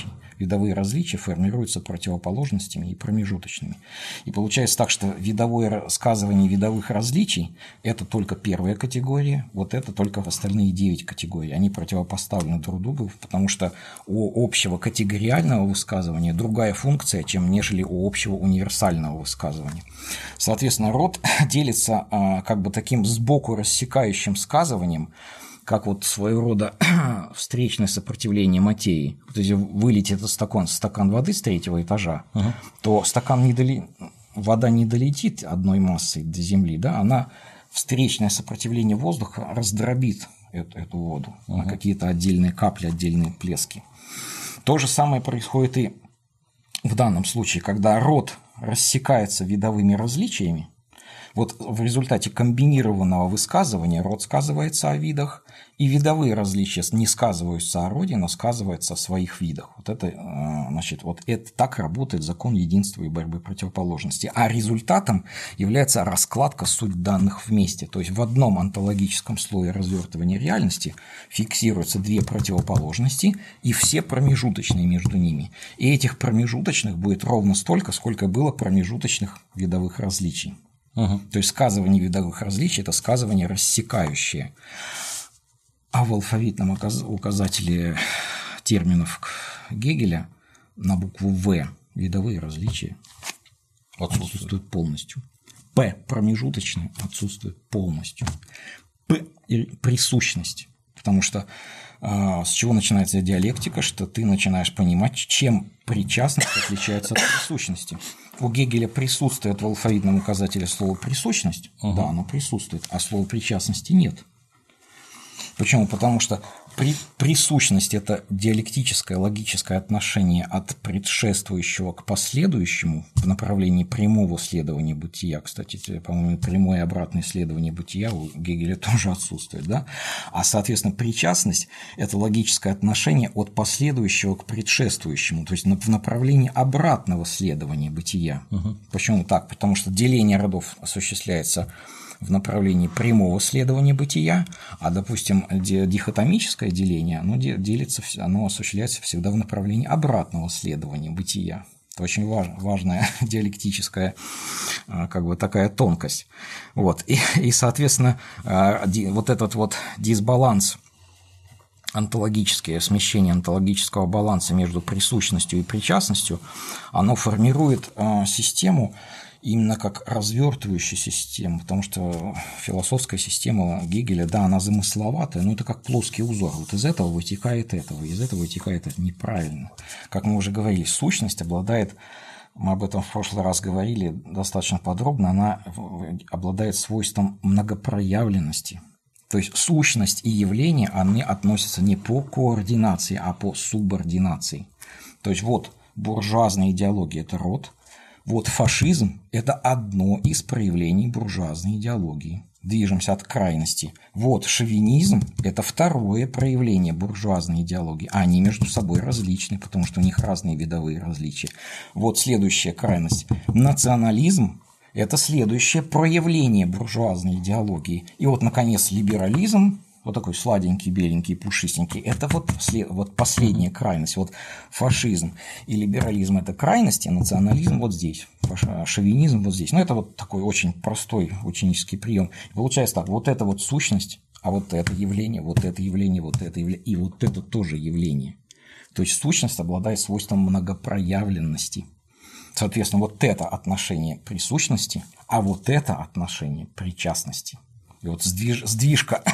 Видовые различия формируются противоположностями и промежуточными. И получается так, что видовое рассказывание видовых различий – это только первая категория, вот это только остальные девять категорий. Они противопоставлены друг другу, потому что у общего категориального высказывания другая функция, чем нежели у общего универсального высказывания. Соответственно, род делится как бы таким сбоку рассекающим сказыванием, как вот своего рода встречное сопротивление материи. Вот если вылетит этот стакан, стакан воды с третьего этажа, uh-huh. то стакан не доли... вода не долетит одной массой до земли, да, она встречное сопротивление воздуха раздробит эту, эту воду uh-huh. на какие-то отдельные капли, отдельные плески. То же самое происходит и в данном случае, когда род рассекается видовыми различиями. Вот в результате комбинированного высказывания род сказывается о видах, и видовые различия не сказываются о роде, но сказываются о своих видах. Вот это, значит, вот это так работает закон единства и борьбы противоположностей. А результатом является раскладка суть данных вместе. То есть в одном онтологическом слое развертывания реальности фиксируются две противоположности и все промежуточные между ними. И этих промежуточных будет ровно столько, сколько было промежуточных видовых различий. Угу. То есть сказывание видовых различий – это сказывание рассекающее. А в алфавитном указателе терминов Гегеля на букву «В» видовые различия отсутствуют полностью. «П» промежуточные отсутствуют полностью. «П» – присущность. Потому что э, с чего начинается диалектика, что ты начинаешь понимать, чем причастность отличается от присущности. У Гегеля присутствует в алфавитном указателе слово «присущность», угу. да, оно присутствует, а слова «причастности» нет. Почему? Потому что при, присущность – это диалектическое логическое отношение от предшествующего к последующему в направлении прямого следования бытия. Кстати, по-моему, прямое и обратное следование бытия у Гегеля тоже отсутствует. Да? А, соответственно, причастность – это логическое отношение от последующего к предшествующему, то есть в направлении обратного следования бытия. Угу. Почему так? Потому что деление родов осуществляется в направлении прямого следования бытия, а, допустим, дихотомическое деление, оно делится, оно осуществляется всегда в направлении обратного следования бытия. Это очень важ, важная диалектическая как бы такая тонкость. Вот. И, и, соответственно, вот этот вот дисбаланс, онтологическое смещение онтологического баланса между присущностью и причастностью, оно формирует систему, именно как развертывающая система, потому что философская система Гегеля, да, она замысловатая, но это как плоский узор. Вот из этого вытекает этого, из этого вытекает это неправильно. Как мы уже говорили, сущность обладает, мы об этом в прошлый раз говорили достаточно подробно, она обладает свойством многопроявленности. То есть сущность и явление, они относятся не по координации, а по субординации. То есть вот буржуазная идеология – это род. Вот фашизм – это одно из проявлений буржуазной идеологии. Движемся от крайности. Вот шовинизм – это второе проявление буржуазной идеологии. А они между собой различны, потому что у них разные видовые различия. Вот следующая крайность. Национализм – это следующее проявление буржуазной идеологии. И вот, наконец, либерализм – вот такой сладенький, беленький, пушистенький. Это вот, вот последняя крайность. Вот фашизм и либерализм – это крайности, а национализм вот здесь, шовинизм вот здесь. Ну, это вот такой очень простой ученический прием. И получается так, вот это вот сущность, а вот это явление, вот это явление, вот это явление, и вот это тоже явление. То есть сущность обладает свойством многопроявленности. Соответственно, вот это отношение присущности, а вот это отношение причастности. И вот сдвиж, сдвижка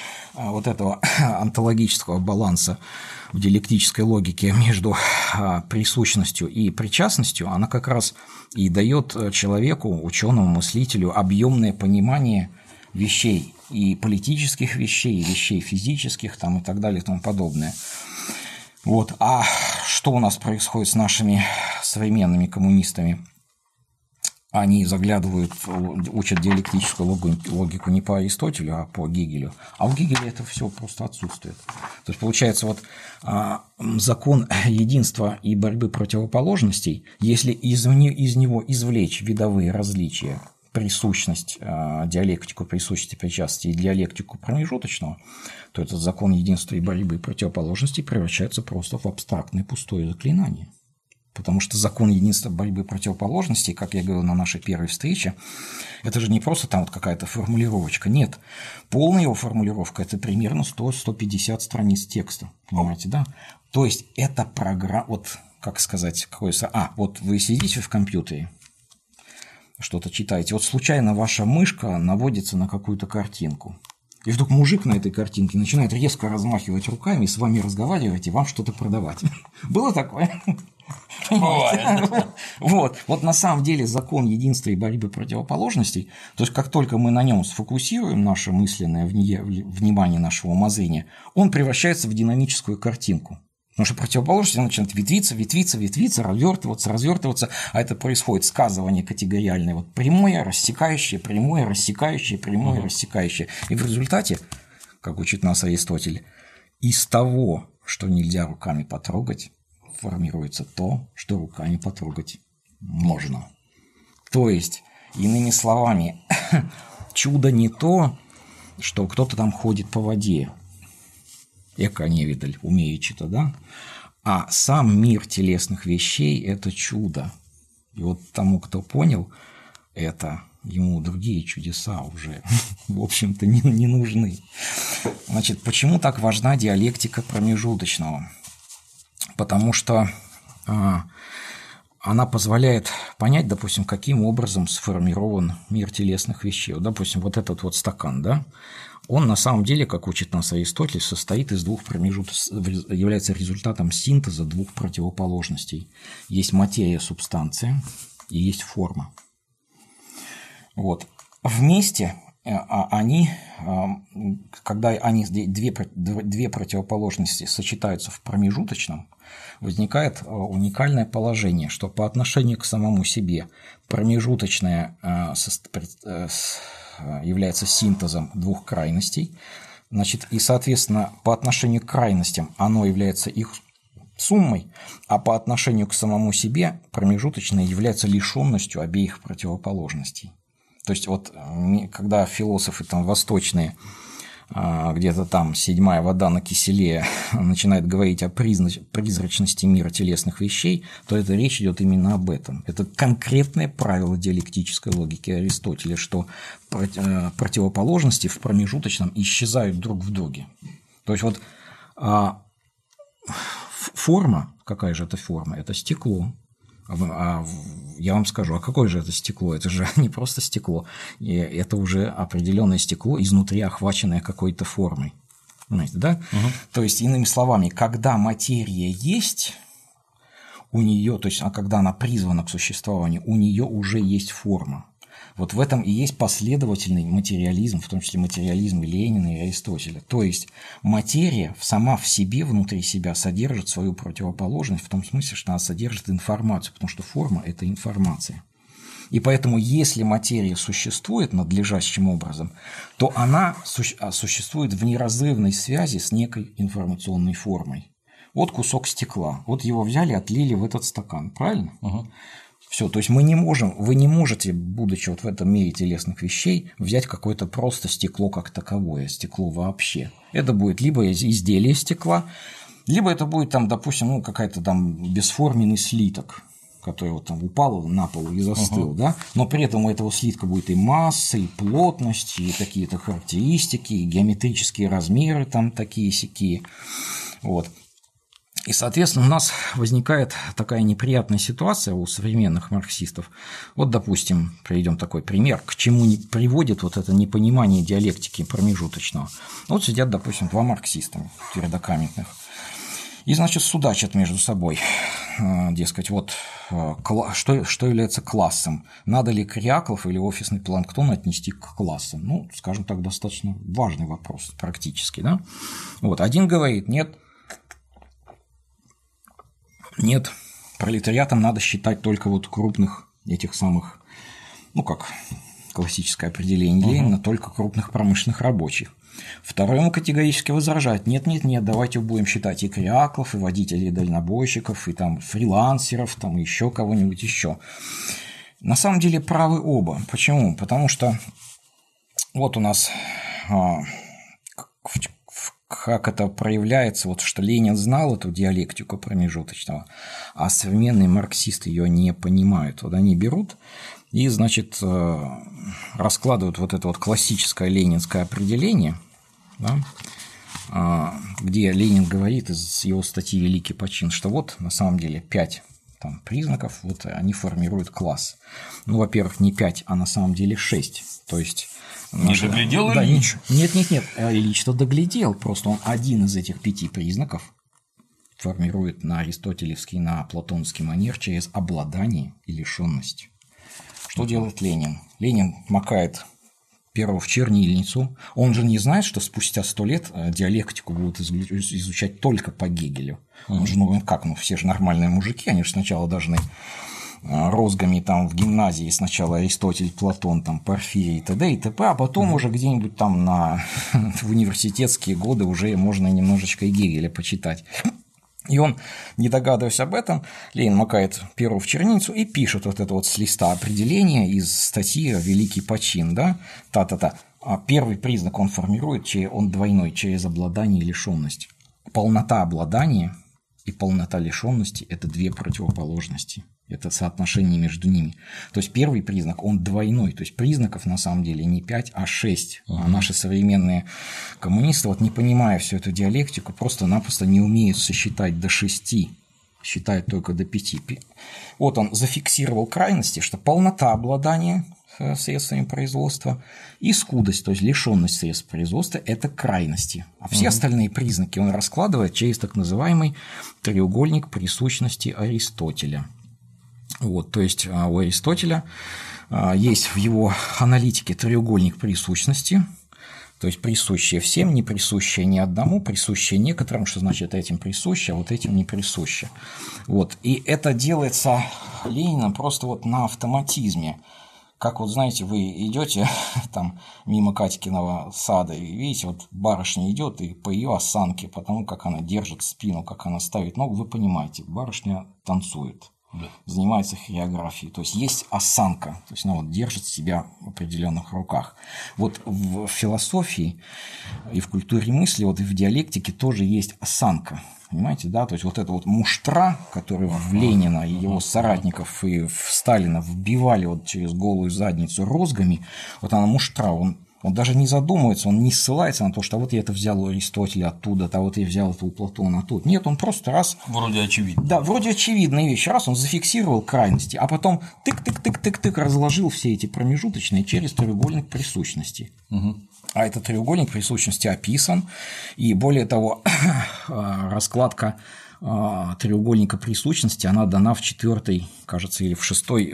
вот этого онтологического баланса в диалектической логике между присущностью и причастностью, она как раз и дает человеку, ученому, мыслителю объемное понимание вещей, и политических вещей, и вещей физических там, и так далее и тому подобное. Вот. А что у нас происходит с нашими современными коммунистами? Они заглядывают, учат диалектическую логику не по Аристотелю, а по Гегелю. А у Гегеля это все просто отсутствует. То есть, получается, вот закон единства и борьбы противоположностей, если из, из него извлечь видовые различия, присущность, диалектику присущности причастности и диалектику промежуточного, то этот закон единства и борьбы и противоположностей превращается просто в абстрактное пустое заклинание. Потому что закон единства борьбы и противоположностей, как я говорил на нашей первой встрече, это же не просто там вот какая-то формулировочка. Нет, полная его формулировка – это примерно сто - сто пятьдесят страниц текста. Понимаете, да? То есть это программа, вот как сказать, какой а, вот вы сидите в компьютере, что-то читаете, вот случайно ваша мышка наводится на какую-то картинку. И вдруг мужик на этой картинке начинает резко размахивать руками, с вами разговаривать и вам что-то продавать. Было такое? Вот. Вот на самом деле закон единства и борьбы противоположностей, то есть как только мы на нем сфокусируем наше мысленное внимание нашего умозрения, он превращается в динамическую картинку. Потому что противоположности начинают ветвиться, ветвиться, ветвиться, развертываться, развертываться, а это происходит сказывание категориальное, вот прямое, рассекающее, прямое, рассекающее, прямое, uh-huh. рассекающее. И в результате, как учит нас Аристотель, из того, что нельзя руками потрогать, формируется то, что руками потрогать можно. То есть, иными словами, чудо не то, что кто-то там ходит по воде, эко-невидаль, умеючи-то, да? А сам мир телесных вещей – это чудо. И вот тому, кто понял это, ему другие чудеса уже, в общем-то, не, не нужны. Значит, почему так важна диалектика промежуточного? Потому что а, она позволяет понять, допустим, каким образом сформирован мир телесных вещей. Вот, допустим, вот этот вот стакан, да? Он на самом деле, как учит нас Аристотель, состоит из двух промежутков, является результатом синтеза двух противоположностей. Есть материя, субстанция, и есть форма. Вот. Вместе они, когда они, две, две противоположности сочетаются в промежуточном, возникает уникальное положение, что по отношению к самому себе промежуточное является синтезом двух крайностей, значит, и, соответственно, по отношению к крайностям оно является их суммой, а по отношению к самому себе промежуточное является лишенностью обеих противоположностей. То есть, вот когда философы там восточные, где-то там седьмая вода на киселе начинает говорить о призрачности мира телесных вещей, то это речь идет именно об этом. Это конкретное правило диалектической логики Аристотеля, что противоположности в промежуточном исчезают друг в друге. То есть, вот форма, какая же это форма? Это стекло. А я вам скажу, а какое же это стекло? Это же не просто стекло, это уже определенное стекло, изнутри охваченное какой-то формой. Понимаете, да? Угу. То есть, иными словами, когда материя есть, у нее, то есть, а когда она призвана к существованию, у нее уже есть форма. Вот в этом и есть последовательный материализм, в том числе материализм и Ленина, и Аристотеля. То есть материя сама в себе, внутри себя содержит свою противоположность в том смысле, что она содержит информацию, потому что форма – это информация. И поэтому, если материя существует надлежащим образом, то она существует в неразрывной связи с некой информационной формой. Вот кусок стекла, вот его взяли, отлили в этот стакан, правильно? Угу. Все, то есть мы не можем, вы не можете, будучи вот в этом мире телесных вещей, взять какое-то просто стекло как таковое, стекло вообще. Это будет либо изделие стекла, либо это будет там, допустим, ну, какая-то там бесформенный слиток, который вот там упал на пол и застыл, uh-huh. да, но при этом у этого слитка будет и масса, и плотность, и какие-то характеристики, и геометрические размеры там такие-сякие, вот. И, соответственно, у нас возникает такая неприятная ситуация у современных марксистов. Вот, допустим, приведем такой пример, к чему приводит вот это непонимание диалектики промежуточного. Вот сидят, допустим, два марксиста твердокаменных, и, значит, судачат между собой, дескать, вот что, что является классом, надо ли Кряклов или офисный планктон отнести к классам. Ну, скажем так, достаточно важный вопрос практически, да. Вот, один говорит, нет, Нет, пролетариатом надо считать только вот крупных этих самых, ну как классическое определение Ленина, uh-huh. только крупных промышленных рабочих. Второй ему категорически возражает: нет, нет, нет, давайте будем считать и кряклов, и водителей, и дальнобойщиков, и там фрилансеров, там еще кого-нибудь еще. На самом деле правы оба. Почему? Потому что вот у нас а, как это проявляется, вот что Ленин знал эту диалектику промежуточного, а современные марксисты ее не понимают. Вот они берут и, значит, раскладывают вот это вот классическое ленинское определение, да, где Ленин говорит из его статьи «Великий почин», что вот на самом деле пять там признаков, вот они формируют класс. Ну, во-первых, не пять, а на самом деле шесть. То есть не наш... доглядел да, Ильич? Нет, нет, нет, Ильич-то доглядел, просто он один из этих пяти признаков формирует на аристотелевский, на платоновский манер через обладание и лишенность. Что делает Ленин? Ленин макает перо в чернильницу. Он же не знает, что спустя сто лет диалектику будут изучать только по Гегелю. Он же, ну как, ну все же нормальные мужики, они же сначала должны розгами там в гимназии сначала Аристотель, Платон, там Порфирий и т.д. и т.п., а потом mm-hmm. уже где-нибудь там на в университетские годы уже можно немножечко и Гегеля почитать. И он, не догадываясь об этом, Ленин макает перо в чернильницу и пишет вот это вот с листа определение из статьи «Великий почин», да, та-та-та. А первый признак он формирует, он двойной, через обладание и лишенность. Полнота обладания и полнота лишенности – это две противоположности. Это соотношение между ними. То есть первый признак, он двойной. То есть признаков на самом деле не пять, а шесть. Uh-huh. А наши современные коммунисты, вот не понимая всю эту диалектику, просто-напросто не умеют сосчитать до шести. Считают только до пяти. Вот он зафиксировал крайности, что полнота обладания средствами производства и скудость, то есть лишенность средств производства – это крайности. А все uh-huh. остальные признаки он раскладывает через так называемый треугольник присущности Аристотеля. Вот, то есть у Аристотеля есть в его аналитике треугольник присущности, то есть присущее всем, не присущее ни одному, присущее некоторым, что значит этим присуще, а вот этим не присуще. Вот, и это делается Лениным просто вот на автоматизме. Как вот, знаете, вы идете там мимо Катькиного сада и видите, вот барышня идет, и по ее осанке, потому как она держит спину, как она ставит ногу, вы понимаете, барышня танцует. Да. Занимается хореографией, то есть есть осанка, то есть она вот держит себя в определенных руках. Вот в философии и в культуре мысли, вот и в диалектике тоже есть осанка, понимаете, да, то есть вот эта вот муштра, которую в Ленина и его соратников и в Сталина вбивали вот через голую задницу розгами, вот она муштра, он Он даже не задумывается, он не ссылается на то, что вот я это взял у Аристотеля оттуда, а вот я взял это у Платона оттуда. Нет, он просто раз… Вроде очевидно. Да, вроде очевидная вещь. Раз он зафиксировал крайности, а потом тык-тык-тык-тык-тык разложил все эти промежуточные через треугольник присущности. Угу. А этот треугольник присущности описан, и более того, раскладка треугольника присущности, она дана в четвертой, кажется, или в шестой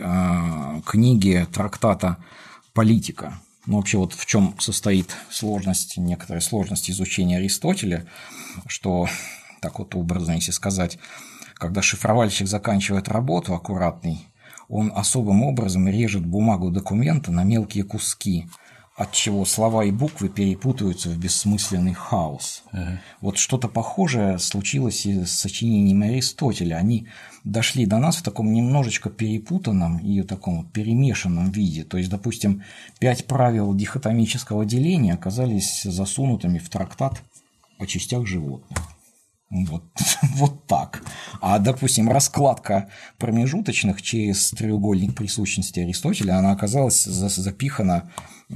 книге трактата «Политика». Ну, вообще, вот в чем состоит сложность, некоторая сложность изучения Аристотеля, что, так вот образно, если сказать, когда шифровальщик заканчивает работу аккуратный, он особым образом режет бумагу документа на мелкие куски, отчего слова и буквы перепутаются в бессмысленный хаос. Uh-huh. Вот что-то похожее случилось и с сочинениями Аристотеля. Они дошли до нас в таком немножечко перепутанном и таком перемешанном виде. То есть, допустим, пять правил дихотомического деления оказались засунутыми в трактат о частях животных. Вот, вот так. А, допустим, раскладка промежуточных через треугольник присущности Аристотеля, она оказалась запихана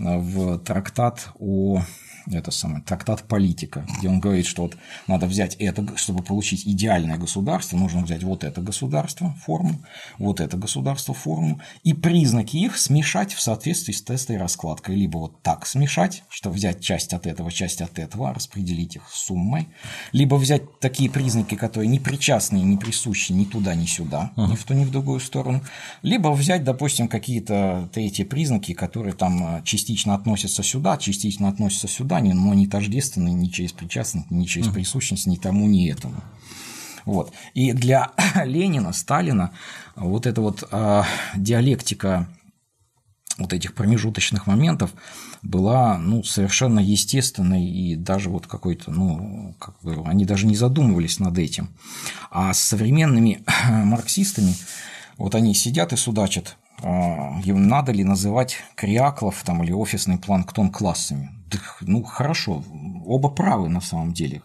в трактат о… Это самое, трактат «Политика», где он говорит, что вот надо взять это, чтобы получить идеальное государство, нужно взять вот это государство, форму, вот это государство, форму, и признаки их смешать в соответствии с тестовой раскладкой. Либо вот так смешать, что взять часть от этого, часть от этого, распределить их суммой, либо взять такие признаки, которые не причастны, не присущи ни туда, ни сюда, uh-huh. ни в ту, ни в другую сторону, либо взять, допустим, какие-то третьи признаки, которые там частично относятся сюда, частично относятся сюда, но не тождественны ни через причастность, ни через присущность, ни тому, ни этому. Вот. И для Ленина, Сталина вот эта вот э, диалектика вот этих промежуточных моментов была ну, совершенно естественной и даже вот какой-то, ну, как бы они даже не задумывались над этим. А с современными марксистами вот они сидят и судачат надо ли называть криаклов там, или офисный планктон классами? Да, ну, хорошо, оба правы на самом деле.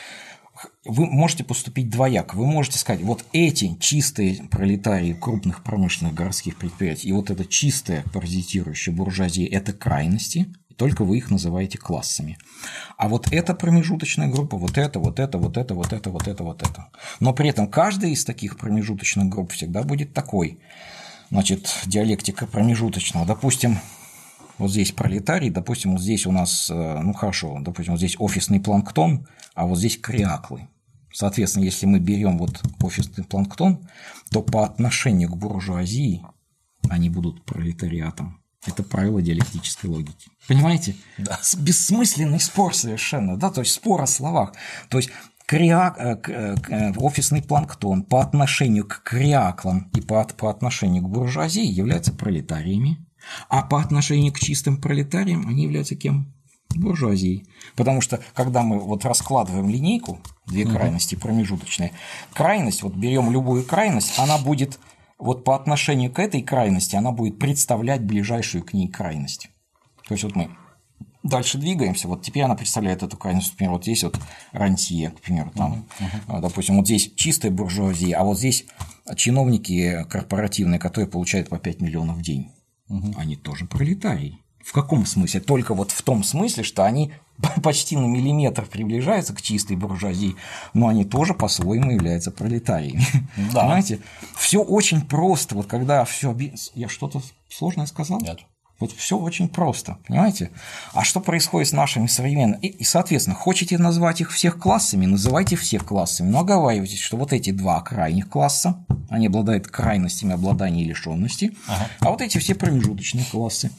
Вы можете поступить двояко. Вы можете сказать, вот эти чистые пролетарии крупных промышленных городских предприятий и вот эта чистая паразитирующая буржуазия – это крайности, только вы их называете классами. А вот эта промежуточная группа, вот это, вот это, вот это, вот это, вот это, вот это. Но при этом каждая из таких промежуточных групп всегда будет такой. Значит, диалектика промежуточного. Допустим, вот здесь пролетарий, допустим, вот здесь у нас, ну хорошо, допустим, вот здесь офисный планктон, а вот здесь криаклы. Соответственно, если мы берем вот офисный планктон, то по отношению к буржуазии они будут пролетариатом. Это правило диалектической логики. Понимаете? Да. Бессмысленный спор совершенно, да, то есть спор о словах. То есть Криак, офисный планктон по отношению к криаклам и по, по отношению к буржуазии являются пролетариями, а по отношению к чистым пролетариям они являются кем? Буржуазией. Потому что, когда мы вот раскладываем линейку, две угу. крайности промежуточные, крайность, вот берем любую крайность, она будет, вот по отношению к этой крайности, она будет представлять ближайшую к ней крайность. То есть, вот мы дальше двигаемся, вот теперь она представляет эту крайность, например, вот здесь вот рантье, к примеру, там, uh-huh. допустим, вот здесь чистая буржуазия, а вот здесь чиновники корпоративные, которые получают по пять миллионов в день, uh-huh. они тоже пролетарии. В каком смысле? Только вот в том смысле, что они почти на миллиметр приближаются к чистой буржуазии, но они тоже по-своему являются пролетариями. Да. Понимаете? Все очень просто. Вот когда все я что-то сложное сказал? Нет. Вот все очень просто, понимаете? А что происходит с нашими современными? И, и, соответственно, хотите назвать их всех классами, называйте всех классами, но оговаривайтесь, что вот эти два крайних класса, они обладают крайностями обладания и лишенности, ага. а вот эти все промежуточные классы.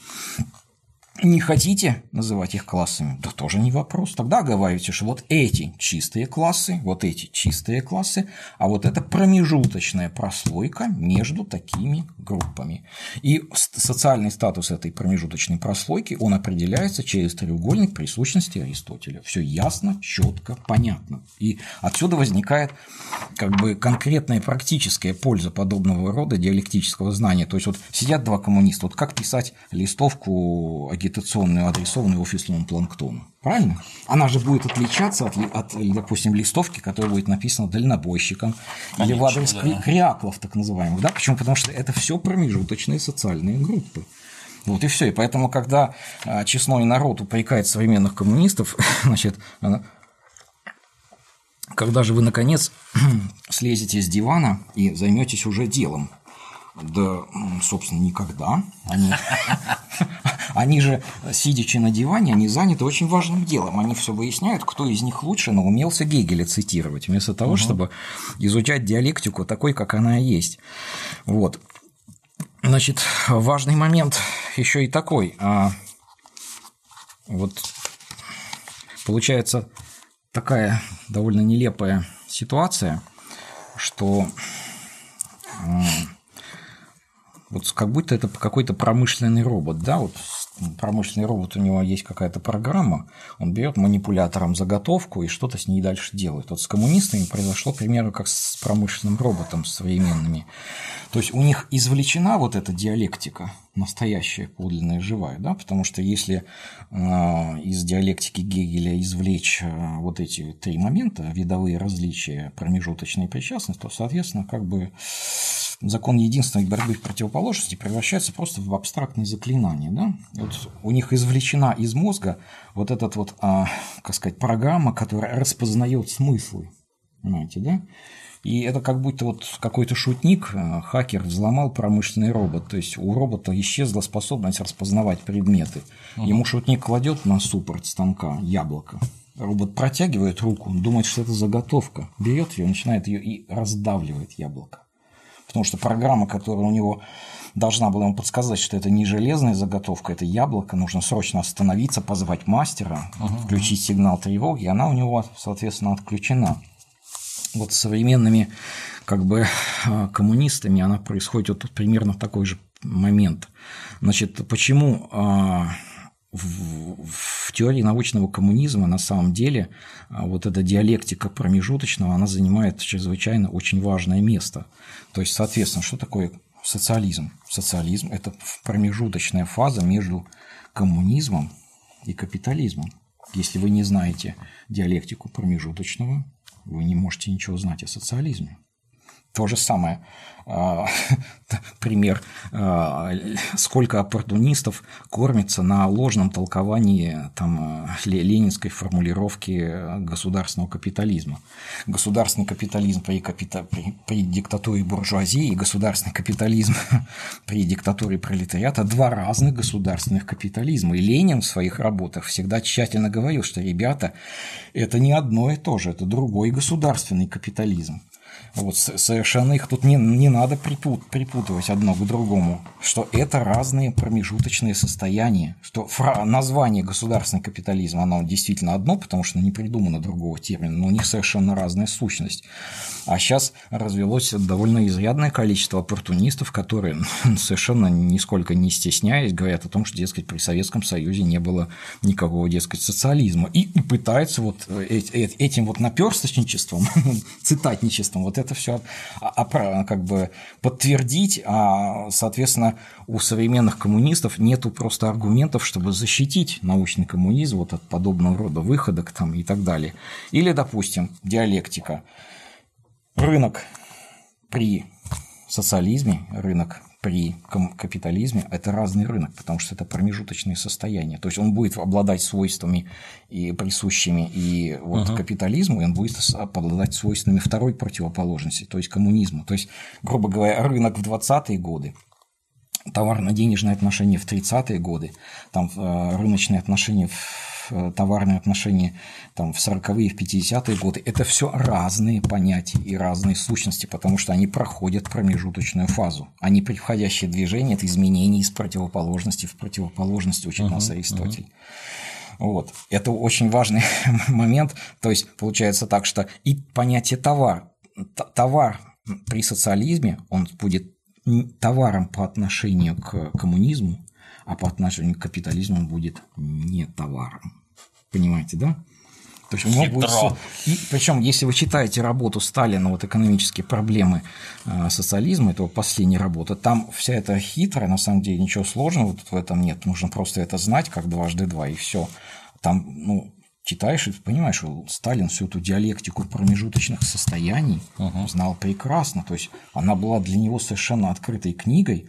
Не хотите называть их классами? Да тоже не вопрос. Тогда оговаривайте, что вот эти чистые классы, вот эти чистые классы, а вот это промежуточная прослойка между такими группами. И социальный статус этой промежуточной прослойки, он определяется через треугольник присущности Аристотеля. Все ясно, четко, понятно. И отсюда возникает как бы конкретная практическая польза подобного рода диалектического знания. То есть вот сидят два коммуниста, вот как писать листовку агитационную, адресованную офисному планктону. Правильно? Она же будет отличаться от, от допустим, листовки, которая будет написана дальнобойщиком, конечно, или в адрес да. криаклов, так называемых. Да? Почему? Потому что это все промежуточные социальные группы. Вот и все. И поэтому, когда честной народ упрекает современных коммунистов, значит, когда же вы, наконец, слезете с дивана и займетесь уже делом? Да, собственно, никогда. Они, они же, сидячи на диване, они заняты очень важным делом. Они все выясняют, кто из них лучше наумелся Гегеля цитировать, вместо того, угу. чтобы изучать диалектику такой, как она и есть. Вот. Значит, важный момент еще и такой. А вот получается такая довольно нелепая ситуация, что вот как будто это какой-то промышленный робот, да, вот промышленный робот, у него есть какая-то программа, он берет манипулятором заготовку и что-то с ней дальше делает. Вот с коммунистами произошло, к примеру, как с промышленным роботом современными. То есть у них извлечена вот эта диалектика, настоящая, подлинная, живая, да, потому что если э, из диалектики Гегеля извлечь э, вот эти три момента, видовые различия, промежуточные причастность, то, соответственно, как бы закон единственной борьбы в противоположности превращается просто в абстрактное заклинание, да. Вот у них извлечена из мозга вот эта вот, э, как сказать, программа, которая распознает смыслы, понимаете, да. И это как будто вот какой-то шутник, хакер, взломал промышленный робот. То есть у робота исчезла способность распознавать предметы. Угу. Ему шутник кладет на суппорт станка яблоко. Робот протягивает руку, думает, что это заготовка. Берет ее, начинает ее и раздавливает яблоко. Потому что программа, которая у него должна была ему подсказать, что это не железная заготовка, это яблоко, нужно срочно остановиться, позвать мастера, угу. включить сигнал тревоги, и она у него, соответственно, отключена. Вот с современными как бы коммунистами она происходит вот примерно такой же момент. Значит, почему в, в теории научного коммунизма на самом деле вот эта диалектика промежуточного, она занимает чрезвычайно очень важное место. То есть, соответственно, что такое социализм. Социализм – это промежуточная фаза между коммунизмом и капитализмом. Если вы не знаете диалектику промежуточного, вы не можете ничего знать о социализме. То же самое. Пример. Сколько оппортунистов кормится на ложном толковании там, ленинской формулировки государственного капитализма. Государственный капитализм при, капита... при... при диктатуре буржуазии и государственный капитализм при диктатуре пролетариата – два разных государственных капитализма. И Ленин в своих работах всегда тщательно говорил, что, ребята, это не одно и то же, это другой государственный капитализм. Вот совершенно их тут не, не надо припут, припутывать одно к другому, что это разные промежуточные состояния, что фра- название государственный капитализм, оно действительно одно, потому что не придумано другого термина, но у них совершенно разная сущность. А сейчас развелось довольно изрядное количество оппортунистов, которые совершенно нисколько не стесняясь говорят о том, что, дескать, при Советском Союзе не было никакого, дескать, социализма, и пытаются вот этим вот наперсточничеством, цитатничеством, вот это все как бы подтвердить, а, соответственно, у современных коммунистов нету просто аргументов, чтобы защитить научный коммунизм вот от подобного рода выходок там и так далее. Или, допустим, диалектика. Рынок при социализме, рынок при капитализме – это разный рынок, потому что это промежуточные состояния. То есть он будет обладать свойствами и присущими и вот uh-huh. капитализму, и он будет обладать свойствами второй противоположности, то есть коммунизму. То есть, грубо говоря, рынок в двадцатые годы, товарно-денежные отношения в тридцатые годы, там рыночные отношения в товарные отношения там, в сороковые и в пятидесятые годы – это все разные понятия и разные сущности, потому что они проходят промежуточную фазу. Они приходящее движение – это изменение из противоположности в противоположность, учит uh-huh, нас Аристотель. Uh-huh. Вот. Это очень важный момент. То есть, получается так, что и понятие товар. Товар при социализме, он будет товаром по отношению к коммунизму, а по отношению к капитализму он будет не товаром. Понимаете, да? То есть у него будет... И, причем, если вы читаете работу Сталина, вот экономические проблемы э, социализма, это последняя работа, там вся эта хитрая, на самом деле ничего сложного тут в этом нет, нужно просто это знать, как дважды два, и все. Там, ну, читаешь и понимаешь, что Сталин всю эту диалектику промежуточных состояний uh-huh. знал прекрасно, то есть она была для него совершенно открытой книгой,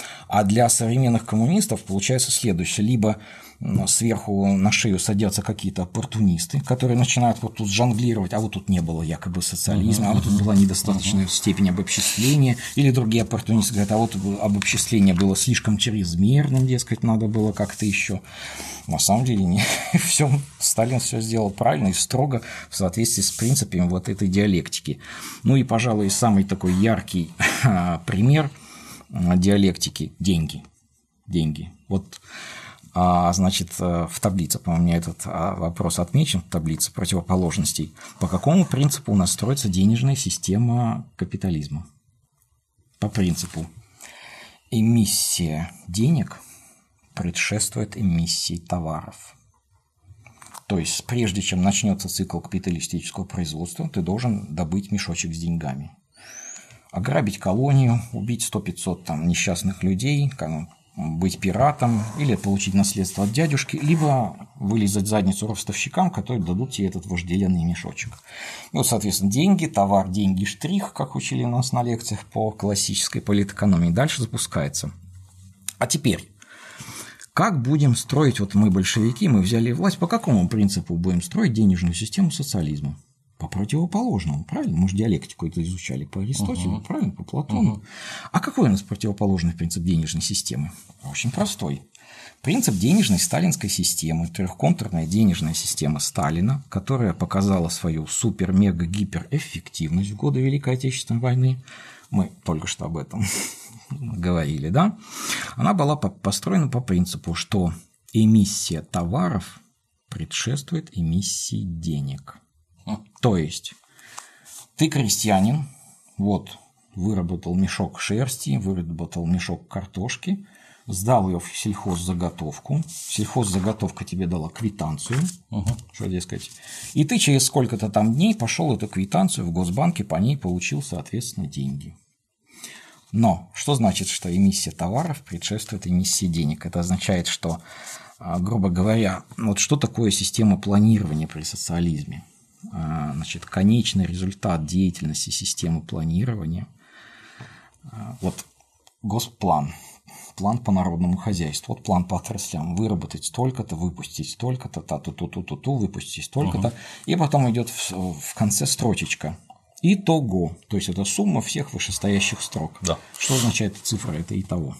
а для современных коммунистов получается следующее: либо сверху на шею садятся какие-то оппортунисты, которые начинают вот тут жонглировать, а вот тут не было якобы социализма, uh-huh. а вот тут была недостаточная uh-huh. степень обобществления, или другие оппортунисты говорят, а вот обобществление было слишком чрезмерным, дескать, надо было как-то еще. На самом деле не все, Сталин все сделал правильно и строго в соответствии с принципами вот этой диалектики. Ну и, пожалуй, самый такой яркий пример диалектики – деньги. Деньги. Вот, значит, в таблице, по-моему, у меня этот вопрос отмечен, таблица противоположностей. По какому принципу у нас строится денежная система капитализма? По принципу эмиссия денег предшествует эмиссии товаров. То есть, прежде чем начнется цикл капиталистического производства, ты должен добыть мешочек с деньгами. Ограбить колонию, убить сто-пятьсот там несчастных людей, быть пиратом или получить наследство от дядюшки, либо вылизать задницу ростовщикам, которые дадут тебе этот вожделенный мешочек. Ну, соответственно, деньги, товар, деньги, штрих, как учили нас на лекциях по классической политэкономии. Дальше запускается. А теперь, как будем строить, вот мы большевики, мы взяли власть, по какому принципу будем строить денежную систему социализма? По противоположному, правильно? Мы же диалектику это изучали по Аристотелю, uh-huh. правильно? По Платону. Uh-huh. А какой у нас противоположный принцип денежной системы? Очень простой. Принцип денежной сталинской системы, трехконтурная денежная система Сталина, которая показала свою супер-мега-гиперэффективность в годы Великой Отечественной войны, мы только что об этом говорили, да? Она была построена по принципу, что эмиссия товаров предшествует эмиссии денег. То есть, ты крестьянин, вот, выработал мешок шерсти, выработал мешок картошки, сдал ее в сельхоззаготовку, сельхоззаготовка тебе дала квитанцию, угу. что дескать, и ты через сколько-то там дней пошел эту квитанцию в Госбанке, по ней получил, соответственно, деньги. Но Что значит, что эмиссия товаров предшествует эмиссии денег? Это означает, что, грубо говоря, вот что такое система планирования при социализме? Значит, конечный результат деятельности системы планирования. Вот госплан, план по народному хозяйству, вот план по отраслям, выработать столько-то, выпустить столько-то, ту-ту-ту-ту-ту, выпустить столько-то, угу. И потом идет в, в конце строчечка. Итого, то есть это сумма всех вышестоящих строк. Да. Что означает цифра? Это итого.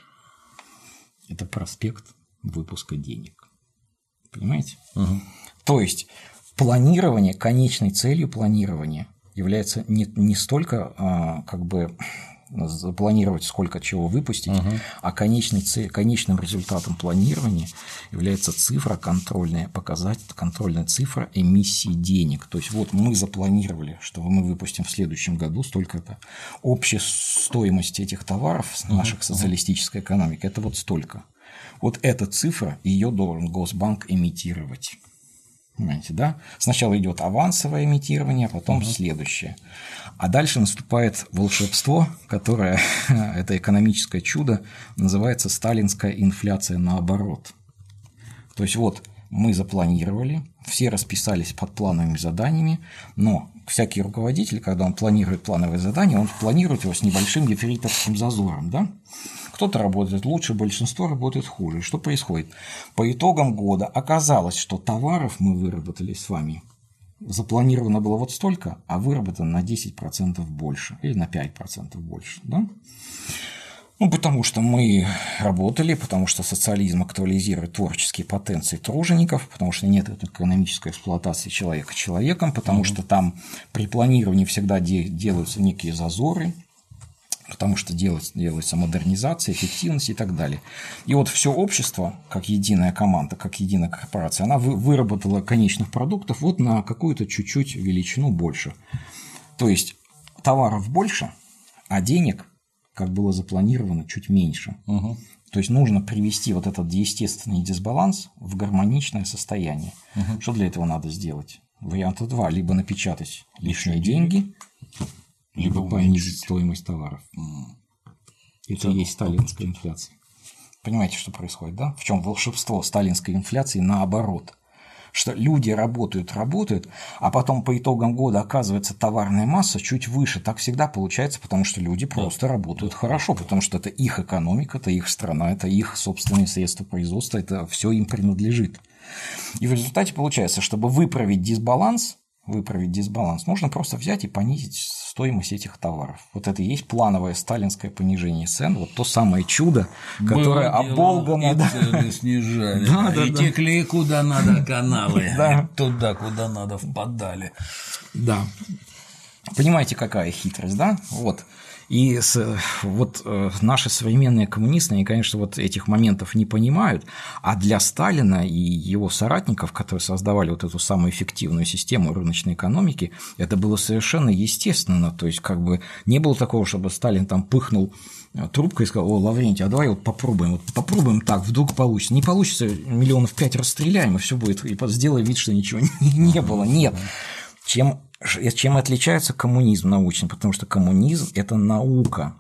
Это проспект выпуска денег. Понимаете? Угу. То есть планирование, конечной целью планирования является не, не столько а, как бы запланировать, сколько чего выпустить, угу. а конечной цель, конечным результатом планирования является цифра контрольная, показатель, контрольная цифра эмиссии денег. То есть вот мы запланировали, что мы выпустим в следующем году столько-то. Общая стоимость этих товаров угу. наших социалистической экономики – это вот столько. Вот эта цифра, ее должен Госбанк эмитировать. Понимаете, да? Сначала идет авансовое эмитирование, а потом угу. следующее. А дальше наступает волшебство, которое, это экономическое чудо, называется сталинская инфляция наоборот. То есть вот мы запланировали, все расписались под плановыми заданиями, но всякий руководитель, когда он планирует плановое задание, он планирует его с небольшим ефрейторским зазором, да? Кто-то работает лучше, большинство работает хуже. Что происходит? По итогам года оказалось, что товаров мы выработали с вами, запланировано было вот столько, а выработано на десять процентов больше или на пять процентов больше. Да? Ну, потому что мы работали, потому что социализм актуализирует творческие потенции тружеников, потому что нет экономической эксплуатации человека человеком, потому mm-hmm. что там при планировании всегда де- делаются некие зазоры, потому что делается, делается модернизация, эффективность и так далее. И вот все общество, как единая команда, как единая корпорация, она выработала конечных продуктов вот на какую-то чуть-чуть величину больше. То есть товаров больше, а денег, как было запланировано, чуть меньше. Угу. То есть нужно привести вот этот естественный дисбаланс в гармоничное состояние. Угу. Что для этого надо сделать? Варианта два. Либо напечатать лишние деньги, либо понизить стоимость товаров. Это и есть сталинская инфляция. Понимаете, что происходит, да? В чем волшебство сталинской инфляции наоборот? Что люди работают, работают, а потом по итогам года оказывается товарная масса чуть выше. Так всегда получается, потому что люди просто да. работают хорошо, потому что это их экономика, это их страна, это их собственные средства производства, это все им принадлежит. И в результате получается, чтобы выправить дисбаланс, выправить дисбаланс, нужно просто взять и понизить стоимость этих товаров. Вот это и есть плановое сталинское понижение цен, вот то самое чудо, которое оболгано. И цены снижали, да, да, и да. текли куда надо каналы, да. туда, куда надо впадали. Да. Понимаете, какая хитрость, да? Вот. И с, вот э, наши современные коммунисты, они, конечно, вот этих моментов не понимают, а для Сталина и его соратников, которые создавали вот эту самую эффективную систему рыночной экономики, это было совершенно естественно, то есть как бы не было такого, чтобы Сталин там пыхнул трубкой и сказал: о, Лаврентий, а давай вот попробуем, вот попробуем так, вдруг получится. Не получится, миллионов пять расстреляем, и все будет, и сделай вид, что ничего не, не было. Нет. Чем Чем отличается коммунизм научно? Потому что коммунизм – это наука.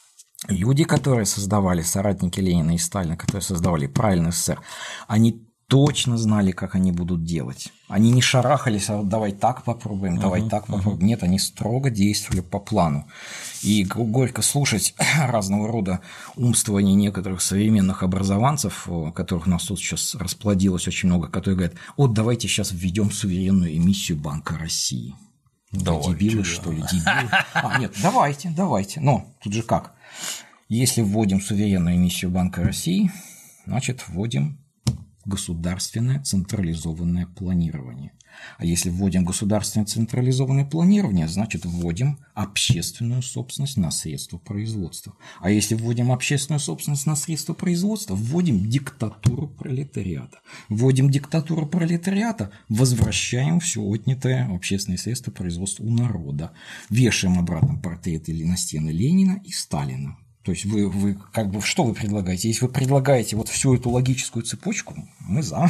Люди, которые создавали, соратники Ленина и Сталина, которые создавали правильный СССР, они точно знали, как они будут делать. Они не шарахались, а вот давай так попробуем, давай uh-huh, так попробуем. Uh-huh. Нет, они строго действовали по плану. И горько слушать разного рода умствования некоторых современных образованцев, которых у нас тут сейчас расплодилось очень много, которые говорят: вот давайте сейчас введем суверенную эмиссию Банка России. Давайте, дебилы, да. что ли? Дебилы? А, нет, давайте, давайте. Но тут же как? Если вводим суверенную эмиссию Банка России, значит, вводим государственное централизованное планирование. А если вводим государственное централизованное планирование, значит, вводим общественную собственность на средства производства. А если вводим общественную собственность на средства производства, вводим диктатуру пролетариата. Вводим диктатуру пролетариата, возвращаем все отнятое общественные средства производства у народа. Вешаем обратно портреты на стены Ленина и Сталина. То есть вы, вы как бы что вы предлагаете? Если вы предлагаете вот всю эту логическую цепочку, мы за.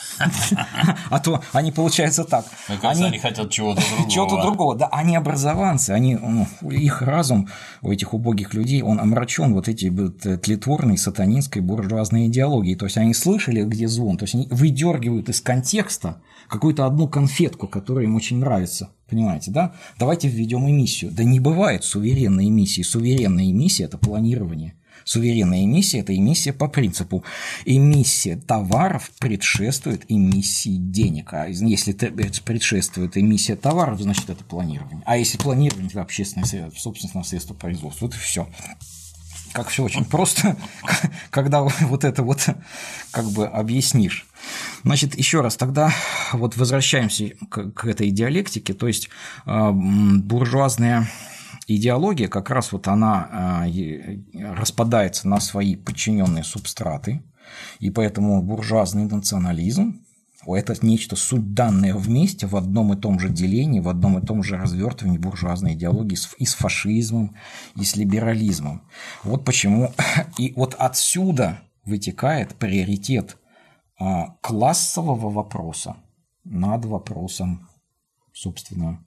А то они, получается, так. Мне кажется, они хотят чего-то другого. Чего-то другого, да. Они образованцы, они, ну, их разум у этих убогих людей, он омрачен вот эти тлетворной, сатанинской, буржуазной идеологией. То есть они слышали, где звон, то есть они выдергивают из контекста какую-то одну конфетку, которая им очень нравится. Понимаете, да? Давайте введем эмиссию. Да не бывает суверенной эмиссии. Суверенная эмиссия – это планирование. Суверенная эмиссия – это эмиссия по принципу. Эмиссия товаров предшествует эмиссии денег. А если предшествует эмиссия товаров, значит, это планирование. А если планирование – это общественное средство, собственное средство производства. Вот и все. Как все очень просто, когда вот это вот как бы объяснишь. Значит, еще раз, тогда вот возвращаемся к, к этой диалектике, то есть буржуазная идеология как раз вот она распадается на свои подчиненные субстраты, и поэтому буржуазный национализм – это нечто суть данное вместе в одном и том же делении, в одном и том же развертывании буржуазной идеологии и с фашизмом, и с либерализмом. Вот почему и вот отсюда вытекает приоритет классового вопроса над вопросом, собственно,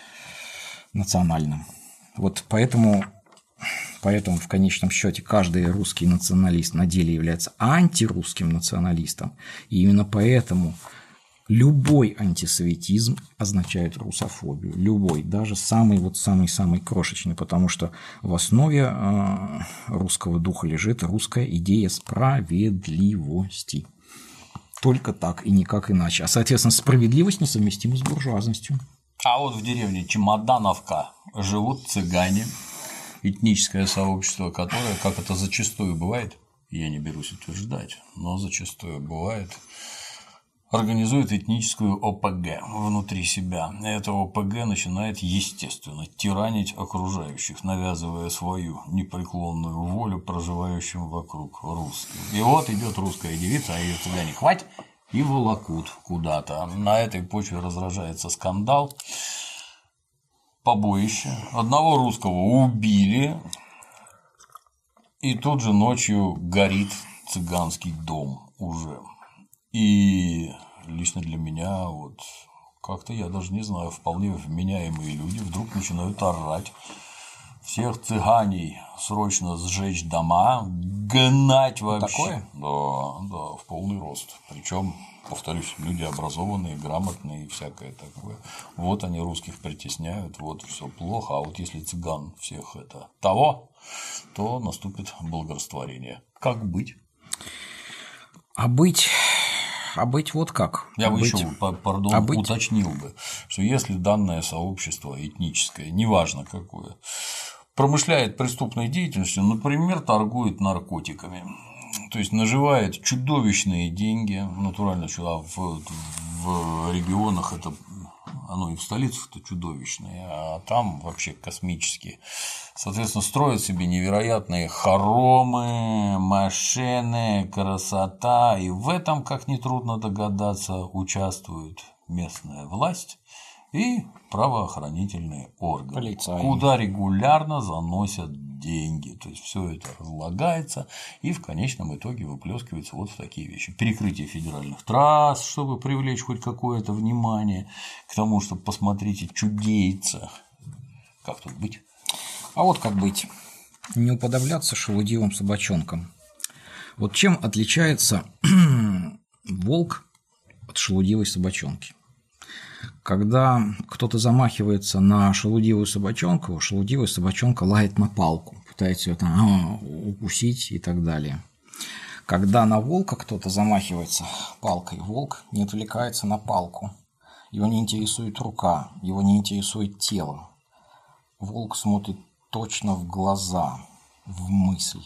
национальным. Вот поэтому, поэтому в конечном счете каждый русский националист на деле является антирусским националистом, и именно поэтому любой антисоветизм означает русофобию, любой, даже самый вот самый-самый крошечный, потому что в основе русского духа лежит русская идея справедливости. Только так и никак иначе. А, соответственно, справедливость несовместима с буржуазностью. А вот в деревне Чемодановка живут цыгане, этническое сообщество, которое, как это зачастую бывает, я не берусь утверждать, но зачастую бывает, организует этническую О П Г внутри себя. Это О П Г начинает, естественно, тиранить окружающих, навязывая свою непреклонную волю проживающим вокруг русским. И вот идет русская девица, а ее цыгане хватит и волокут куда-то. На этой почве разражается скандал, побоище. Одного русского убили, и тут же ночью горит цыганский дом уже. И лично для меня, вот как-то я даже не знаю, вполне вменяемые люди вдруг начинают орать. Всех цыганей срочно сжечь дома, гнать вообще. Такое? Да, да, в полный рост. Причем, повторюсь, люди образованные, грамотные и всякое такое. Вот они русских притесняют, вот все плохо. А вот если цыган всех это того, то наступит благорастворение. Как быть? А быть. А быть вот как? Я бы быть... еще, пардон, а быть... уточнил бы, что если данное сообщество этническое, неважно какое, промышляет преступной деятельностью, например, торгует наркотиками, то есть наживает чудовищные деньги, натурально сюда в, в регионах это, оно и в столицах-то чудовищное, а там вообще космические. Соответственно, строят себе невероятные хоромы, машины, красота, и в этом, как нетрудно догадаться, участвует местная власть и правоохранительные органы, полицаи, куда регулярно заносят деньги. То есть все это разлагается и в конечном итоге выплескивается вот в такие вещи. Перекрытие федеральных трасс, чтобы привлечь хоть какое-то внимание к тому, чтобы посмотрите, чудеется. Как тут быть? А вот как быть? Не уподобляться шелудивым собачонкам. Вот чем отличается волк от шелудивой собачонки? Когда кто-то замахивается на шелудивую собачонку, шелудивая собачонка лает на палку, пытается ее там укусить и так далее. Когда на волка кто-то замахивается палкой, волк не отвлекается на палку. Его не интересует рука, его не интересует тело. Волк смотрит точно в глаза, в мысль.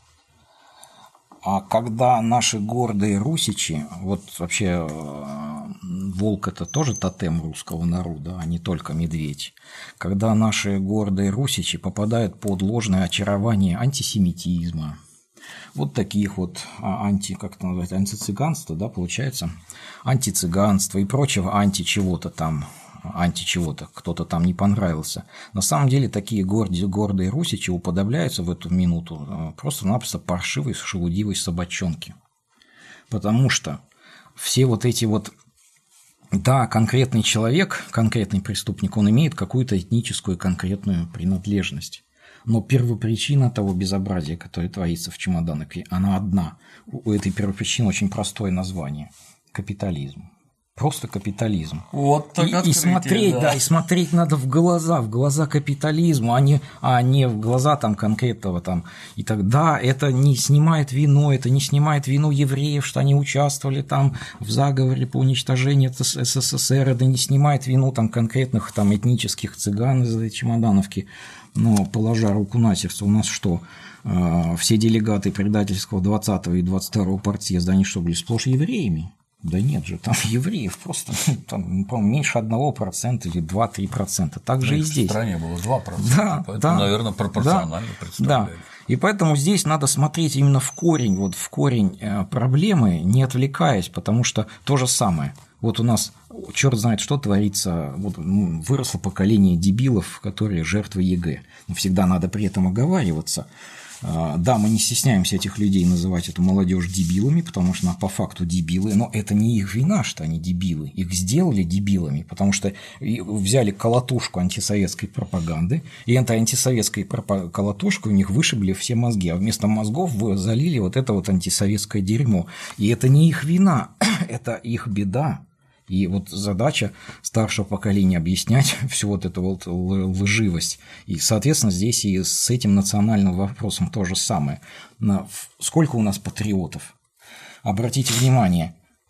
А когда наши гордые русичи, вот вообще волк – это тоже тотем русского народа, а не только медведь. Когда наши гордые русичи попадают под ложное очарование антисемитизма, вот таких вот анти, как это назвать, антицыганства, да, получается, антицыганства и прочего анти чего-то там, анти-чего-то, кто-то там не понравился. На самом деле такие гордые, гордые русичи уподобляются в эту минуту просто-напросто паршивой, шелудивой собачонке. Потому что все вот эти вот... Да, конкретный человек, конкретный преступник, он имеет какую-то этническую конкретную принадлежность. Но первопричина того безобразия, которое творится в чемоданах, она одна. У этой первопричины очень простое название – капитализм. Просто капитализм. Вот так и, открытие, и смотреть, да. да, и смотреть надо в глаза, в глаза капитализму, а не, а не в глаза там конкретного там. И тогда это не снимает вину, это не снимает вину евреев, что они участвовали там в заговоре по уничтожению СССР, это не снимает вину там конкретных там этнических цыган из этой чемодановки. Но, положа руку на сердце, у нас что, все делегаты предательского двадцатого и двадцать второго партсъезда, они что, были сплошь евреями? Да нет же, там евреев просто, там, по-моему, меньше одного процента или два-три процента. Так же ну, и здесь. В стране было два процента, да, поэтому, да, наверное, пропорционально да, представляли. Да. И поэтому здесь надо смотреть именно в корень, вот в корень проблемы, не отвлекаясь, потому что то же самое. Вот у нас черт знает, что творится, вот выросло поколение дебилов, которые жертвы ЕГЭ. Но всегда надо при этом оговариваться. Да, мы не стесняемся этих людей называть эту молодежь дебилами, потому что она по факту дебилы, но это не их вина, что они дебилы. Их сделали дебилами, потому что взяли колотушку антисоветской пропаганды, и этой антисоветской колотушкой у них вышибли все мозги, а вместо мозгов залили вот это вот антисоветское дерьмо. И это не их вина, это их беда. И вот задача старшего поколения объяснять всю вот эту вот лживость. И, соответственно, здесь и с этим национальным вопросом то же самое. Сколько у нас патриотов? Обратите внимание,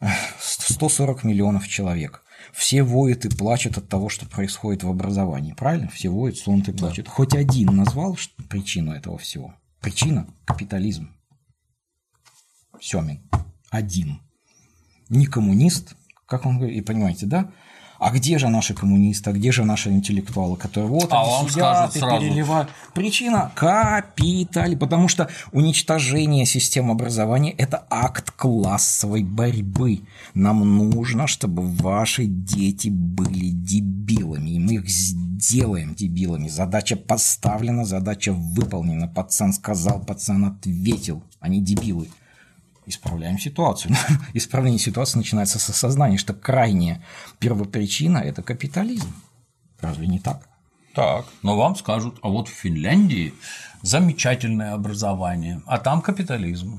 сто сорок миллионов человек. Все воют и плачут от того, что происходит в образовании. Правильно? Все воют, стонут и плачут. Да. Хоть один назвал причину этого всего? Причина – капитализм. Семин. Один. Не коммунист. Как он говорит, и понимаете, да? А где же наши коммунисты, а где же наши интеллектуалы, которые вот а они вам сидят и сразу... переливают? Причина – капиталь, потому что уничтожение системы образования – это акт классовой борьбы. Нам нужно, чтобы ваши дети были дебилами, и мы их сделаем дебилами. Задача поставлена, задача выполнена. Пацан сказал, пацан ответил, они дебилы. Исправляем ситуацию. Исправление ситуации начинается с осознания, что крайняя первопричина – это капитализм. Разве не так? Так, но вам скажут, а вот в Финляндии замечательное образование, а там капитализм.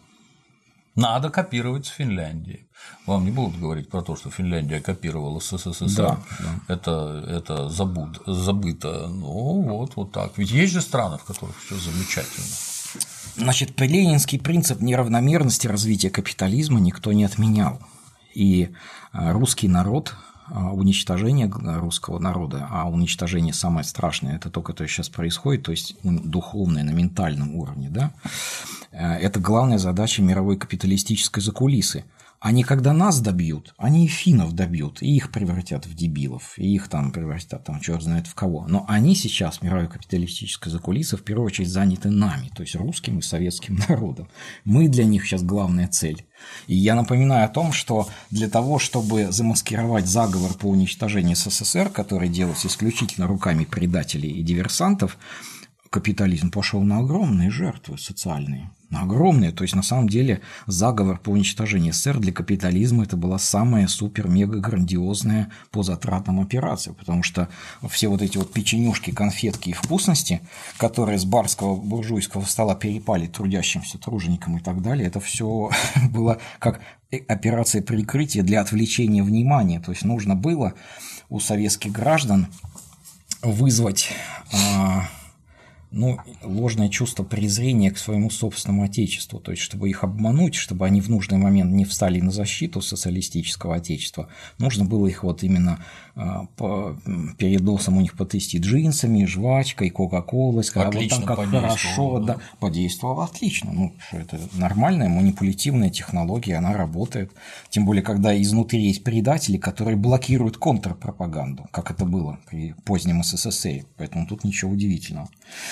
Надо копировать с Финляндии. Вам не будут говорить про то, что Финляндия копировала с СССР. Да, да. Это, это забуд, забыто. Ну, вот, вот так. Ведь есть же страны, в которых все замечательно. Значит, ленинский принцип неравномерности развития капитализма никто не отменял. И русский народ, уничтожение русского народа, а уничтожение самое страшное, это то, которое сейчас происходит, то есть духовное, на ментальном уровне, да, это главная задача мировой капиталистической закулисы. Они, когда нас добьют, они и финнов добьют, и их превратят в дебилов, и их там превратят, там, черт знает в кого. Но они сейчас, мировая капиталистическая закулиса, в первую очередь заняты нами, то есть русским и советским народом. Мы для них сейчас главная цель. И я напоминаю о том, что для того, чтобы замаскировать заговор по уничтожению СССР, который делался исключительно руками предателей и диверсантов, капитализм пошел на огромные жертвы социальные. На огромные. То есть, на самом деле, заговор по уничтожению СССР для капитализма это была самая супер-мега-грандиозная по затратам операция. Потому что все вот эти вот печенюшки, конфетки и вкусности, которые с барского буржуйского стола перепали трудящимся труженикам и так далее, это все было как операция прикрытия для отвлечения внимания. То есть, нужно было у советских граждан вызвать... ну, ложное чувство презрения к своему собственному отечеству, то есть, чтобы их обмануть, чтобы они в нужный момент не встали на защиту социалистического отечества, нужно было их вот именно по, перед носом у них потрясти джинсами, жвачкой, кока-колой, сказать, вот там как хорошо, да, подействовало отлично, ну, что это нормальная манипулятивная технология, она работает, тем более, когда изнутри есть предатели, которые блокируют контрпропаганду, как это было при позднем СССР, поэтому тут ничего удивительного.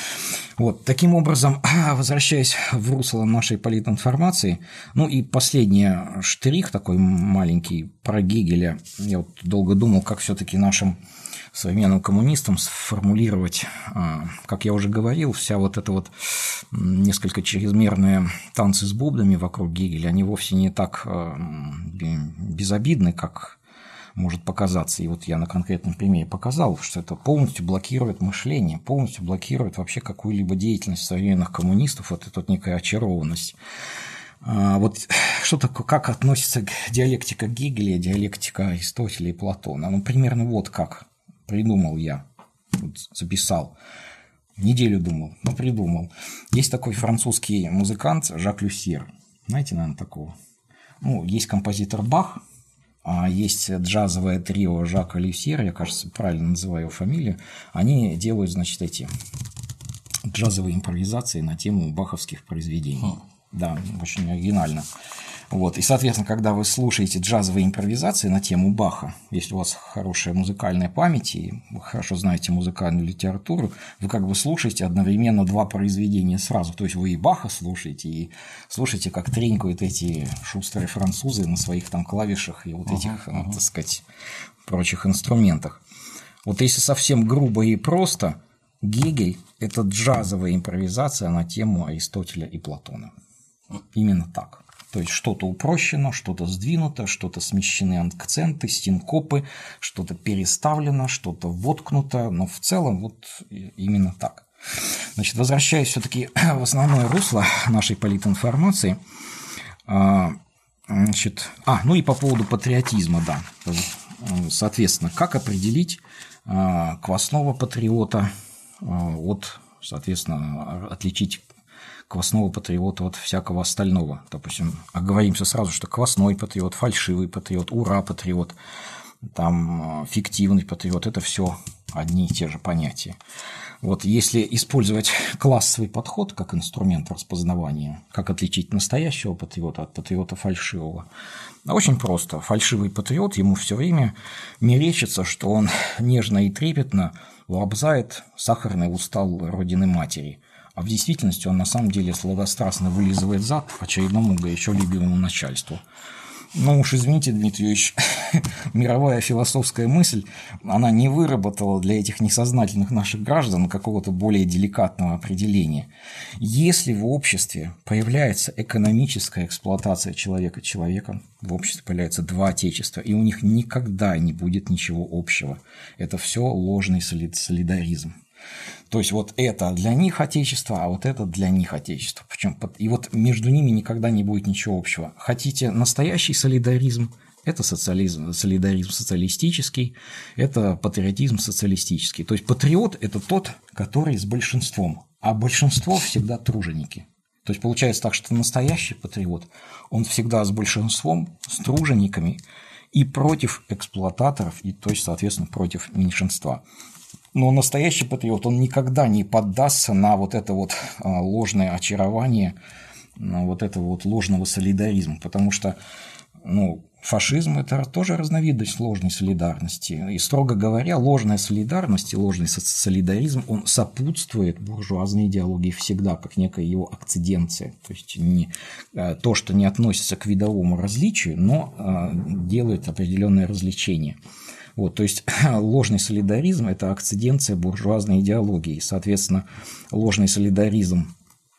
Вот, таким образом, возвращаясь в русло нашей политинформации, ну и последний штрих такой маленький про Гегеля. Я вот долго думал, как все-таки нашим современным коммунистам сформулировать, как я уже говорил, вся вот эта вот несколько чрезмерные танцы с бубнами вокруг Гегеля, они вовсе не так безобидны, как может показаться. И вот я на конкретном примере показал, что это полностью блокирует мышление, полностью блокирует вообще какую-либо деятельность современных коммунистов, вот эта вот некая очарованность. Вот что такое, как относится диалектика Гегеля, диалектика Аристотеля и Платона? Ну, примерно вот как придумал я, вот записал. Неделю думал, но придумал. Есть такой французский музыкант Жак Люсьер. Знаете, наверное, такого? Ну, есть композитор Бах, а есть джазовое трио Жака Люсьера, я, кажется, правильно называю его фамилию. Они делают, значит, эти джазовые импровизации на тему баховских произведений. Хм. Да, очень оригинально. Вот. И, соответственно, когда вы слушаете джазовые импровизации на тему Баха, если у вас хорошая музыкальная память и вы хорошо знаете музыкальную литературу, вы как бы слушаете одновременно два произведения сразу. То есть вы и Баха слушаете, и слушаете, как тренькают эти шустрые французы на своих там клавишах и вот этих, uh-huh, uh-huh. так сказать, прочих инструментах. Вот если совсем грубо и просто, Гегель – это джазовая импровизация на тему Аристотеля и Платона. Именно так. То есть что-то упрощено, что-то сдвинуто, что-то смещены акценты, синкопы, что-то переставлено, что-то воткнуто, но в целом вот именно так. Значит, возвращаясь все-таки в основное русло нашей политинформации, значит, а, ну и по поводу патриотизма, да, соответственно, как определить квасного патриота от, соответственно, отличить квасного патриота от всякого остального. Допустим, оговоримся сразу, что квасной патриот, фальшивый патриот, ура патриот, там, фиктивный патриот – это все одни и те же понятия. Вот если использовать классовый подход как инструмент распознавания, как отличить настоящего патриота от патриота фальшивого, очень просто. Фальшивый патриот, ему все время мерещится, что он нежно и трепетно лобзает сахарный устал родины матери. А в действительности он на самом деле сладострастно вылизывает зад очередному горячо любимому начальству. Ну уж извините, Дмитрий Юрьевич, мировая философская мысль, она не выработала для этих несознательных наших граждан какого-то более деликатного определения. Если в обществе появляется экономическая эксплуатация человека человеком, в обществе появляются два отечества, и у них никогда не будет ничего общего. Это все ложный солидаризм. То есть вот это для них отечество, а вот это для них отечество. Причем и вот между ними никогда не будет ничего общего. Хотите настоящий солидаризм? Это социализм, солидаризм социалистический, это патриотизм социалистический. То есть патриот – это тот, который с большинством, а большинство всегда труженики. То есть получается так, что настоящий патриот, он всегда с большинством, с тружениками и против эксплуататоров, и то есть, соответственно, против меньшинства. Но настоящий патриот, он никогда не поддастся на вот это вот ложное очарование, на вот этого вот ложного солидаризма, потому что, ну, фашизм – это тоже разновидность ложной солидарности. И, строго говоря, ложная солидарность и ложный солидаризм, он сопутствует буржуазной идеологии всегда, как некая его акциденция. То есть не то, что не относится к видовому различию, но делает определенное развлечение. Вот, то есть ложный солидаризм – это акциденция буржуазной идеологии. Соответственно, ложный солидаризм,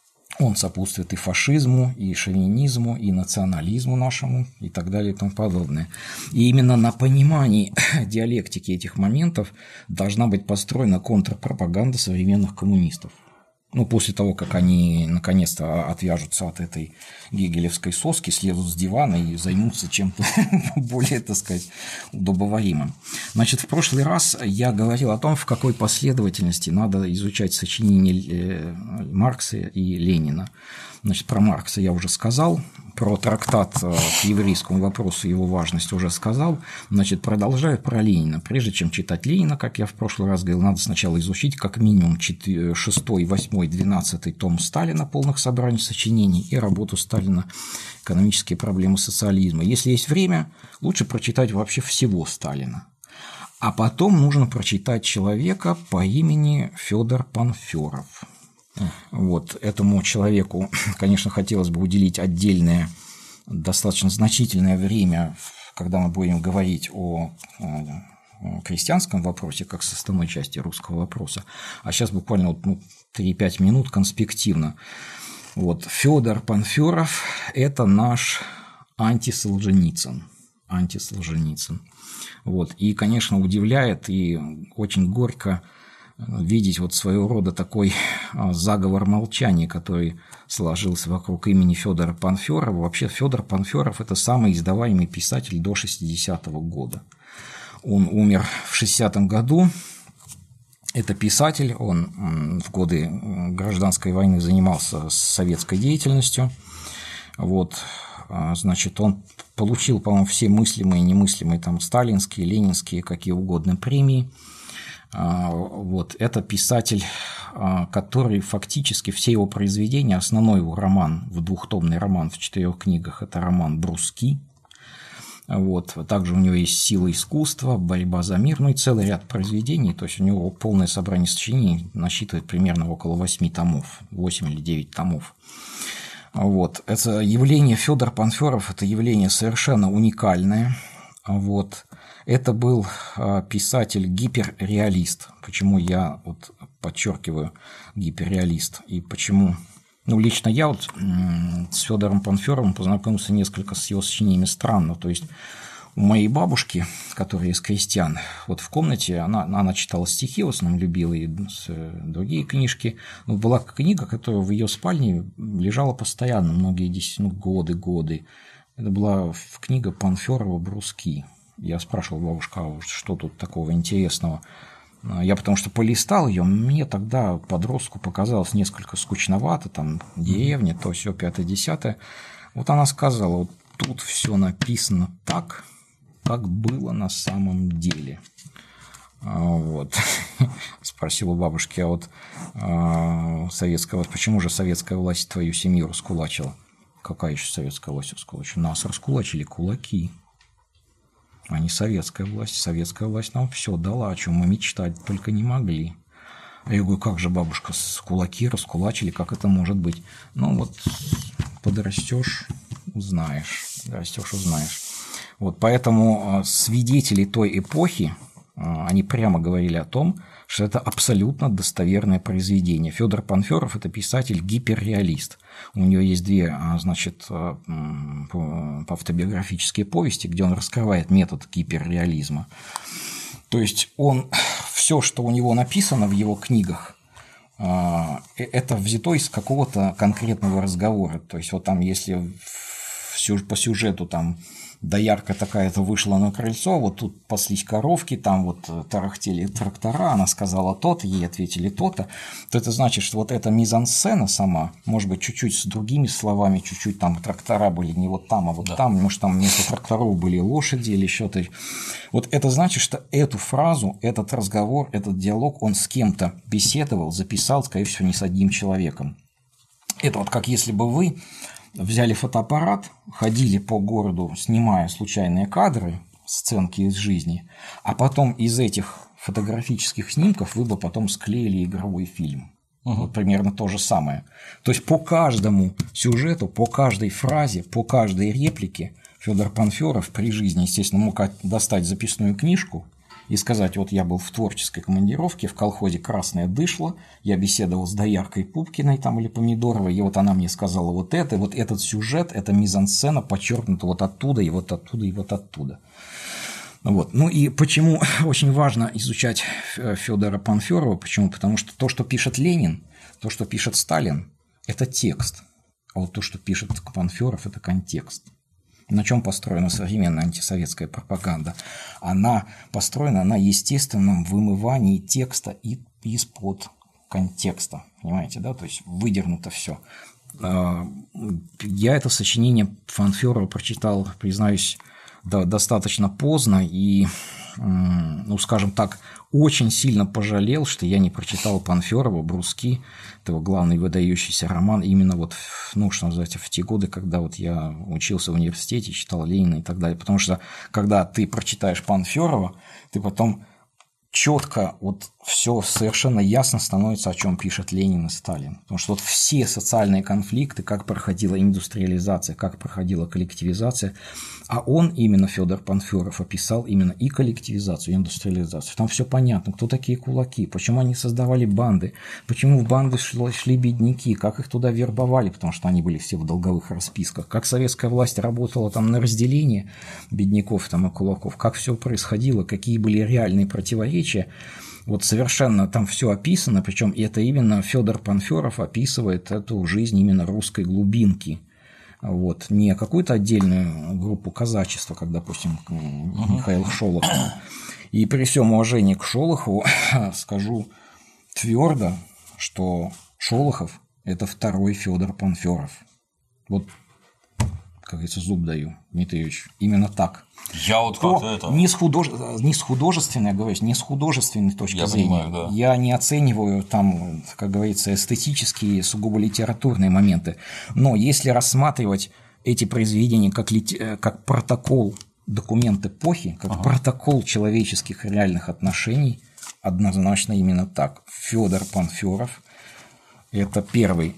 он сопутствует и фашизму, и шовинизму, и национализму нашему, и так далее, и тому подобное. И именно на понимании диалектики этих моментов должна быть построена контрпропаганда современных коммунистов. Ну, после того, как они наконец-то отвяжутся от этой гегелевской соски, слезут с дивана и займутся чем-то более, так сказать, удобоваримым. Значит, в прошлый раз я говорил о том, в какой последовательности надо изучать сочинения Маркса и Ленина. Значит, про Маркса я уже сказал, про трактат к еврейскому вопросу, его важность уже сказал. Значит, продолжаю про Ленина. Прежде чем читать Ленина, как я в прошлый раз говорил, надо сначала изучить как минимум шестой, восьмой, двенадцатый том Сталина, полных собраний сочинений, и работу Сталина «Экономические проблемы социализма». Если есть время, лучше прочитать вообще всего Сталина. А потом нужно прочитать человека по имени Федор Панферов. Вот. Этому человеку, конечно, хотелось бы уделить отдельное, достаточно значительное время, когда мы будем говорить о крестьянском вопросе, как составной части русского вопроса. А сейчас буквально вот, ну, три-пять минут конспективно. Вот. Федор Панферов – это наш антисолженицын. Антисолженицын. Вот. И, конечно, удивляет и очень горько видеть вот своего рода такой заговор молчания, который сложился вокруг имени Федора Панферова. Вообще Федор Панферов – это самый издаваемый писатель до шестидесятого года. Он умер в шестидесятом году. Это писатель, он в годы гражданской войны занимался советской деятельностью. Вот. Значит, он получил, по-моему, все мыслимые и немыслимые там сталинские, ленинские, какие угодно премии. Вот. Это писатель, который фактически все его произведения, основной его роман, в двухтомный роман в четырех книгах, это роман «Бруски». Вот. Также у него есть «Сила искусства», «Борьба за мир», ну и целый ряд произведений, то есть у него полное собрание сочинений насчитывает примерно около восьми томов, восемь или девять томов. Вот. Это явление Федор Панферов, это явление совершенно уникальное. Вот. Это был писатель-гиперреалист. Почему я вот подчеркиваю гиперреалист и почему? Ну, лично я вот с Федором Панферовым познакомился несколько с его сочинениями странно. То есть у моей бабушки, которая из крестьян, вот в комнате она, она читала стихи, в основном любила и другие книжки. Но была книга, которая в ее спальне лежала постоянно, многие десять, ну, годы, годы. Это была книга Панферова «Бруски». Я спрашивал бабушку, а что тут такого интересного? Я потому что полистал ее, мне тогда подростку показалось несколько скучновато, там деревня, то все пятое-десятое. Вот она сказала, вот тут все написано так, как было на самом деле. Вот. Спросил у бабушки, а вот а, советская, почему же советская власть твою семью раскулачила? Какая еще советская власть раскулачила? Нас раскулачили кулаки. А не советская власть. Советская власть нам все дала, о чем мы мечтать только не могли. А я говорю, как же, бабушка, с кулаки раскулачили, как это может быть? Ну вот, подрастешь, узнаешь. Растешь, узнаешь. Вот, поэтому свидетели той эпохи, они прямо говорили о том, что это абсолютно достоверное произведение. Федор Панферов – это писатель-гиперреалист. У него есть две, значит, автобиографические повести, где он раскрывает метод гиперреализма. То есть он, все, что у него написано в его книгах, это взято из какого-то конкретного разговора. То есть вот там, если по сюжету там доярка такая-то вышла на крыльцо, вот тут паслись коровки, там вот тарахтели трактора, она сказала то-то, ей ответили то-то, то это значит, что вот эта мизансцена сама, может быть, чуть-чуть с другими словами, чуть-чуть там трактора были не вот там, а вот да. там, может, там вместо тракторов были лошади или что-то. Вот это значит, что эту фразу, этот разговор, этот диалог он с кем-то беседовал, записал, скорее всего, не с одним человеком. Это вот как если бы вы взяли фотоаппарат, ходили по городу, снимая случайные кадры, сценки из жизни, а потом из этих фотографических снимков вы бы потом склеили игровой фильм. Угу. Вот примерно то же самое. То есть по каждому сюжету, по каждой фразе, по каждой реплике Федор Панферов при жизни, естественно, мог достать записную книжку и сказать, вот я был в творческой командировке в колхозе «Красное дышло», я беседовал с дояркой Пупкиной там или Помидоровой, и вот она мне сказала вот это, вот этот сюжет, эта мизансцена подчеркнута вот оттуда, и вот оттуда, и вот оттуда. Вот. Ну и почему очень важно изучать Федора Панферова? Почему? Потому что то, что пишет Ленин, то, что пишет Сталин, это текст, а вот то, что пишет Панферов, это контекст. На чем построена современная антисоветская пропаганда? Она построена на естественном вымывании текста из-под контекста. Понимаете, да? То есть выдернуто все. Я это сочинение Панферова прочитал, признаюсь, достаточно поздно и, ну, скажем так, очень сильно пожалел, что я не прочитал Панферова «Бруски», это главный выдающийся роман, именно вот, ну, что называется, в те годы, когда вот я учился в университете, читал Ленина и так далее. Потому что, когда ты прочитаешь Панферова, ты потом четко вот все совершенно ясно становится, о чем пишет Ленин и Сталин. Потому что вот все социальные конфликты, как проходила индустриализация, как проходила коллективизация, а он, именно Федор Панферов, описал именно и коллективизацию, и индустриализацию. Там все понятно, кто такие кулаки, почему они создавали банды, почему в банды шли, шли бедняки, как их туда вербовали, потому что они были все в долговых расписках, как советская власть работала там на разделение бедняков там, и кулаков, как все происходило, какие были реальные противоречия. Вот совершенно там все описано, причем это именно Федор Панферов описывает эту жизнь именно русской глубинки. Вот, не какую-то отдельную группу казачества, как, допустим, Михаил Шолохов. И при всем уважении к Шолохову скажу твердо, что Шолохов – это второй Федор Панферов. Вот, как говорится, зуб даю, Дмитрий Ильич, именно так. Я вот как-то это… Не с, худож... не с художественной, я говорю, не с художественной точки я зрения. Понимаю, да. Я не оцениваю там, как говорится, эстетические, сугубо литературные моменты. Но если рассматривать эти произведения как, лит... как протокол, документ эпохи, как ага. протокол человеческих реальных отношений, однозначно именно так. Федор Панферов – это первый.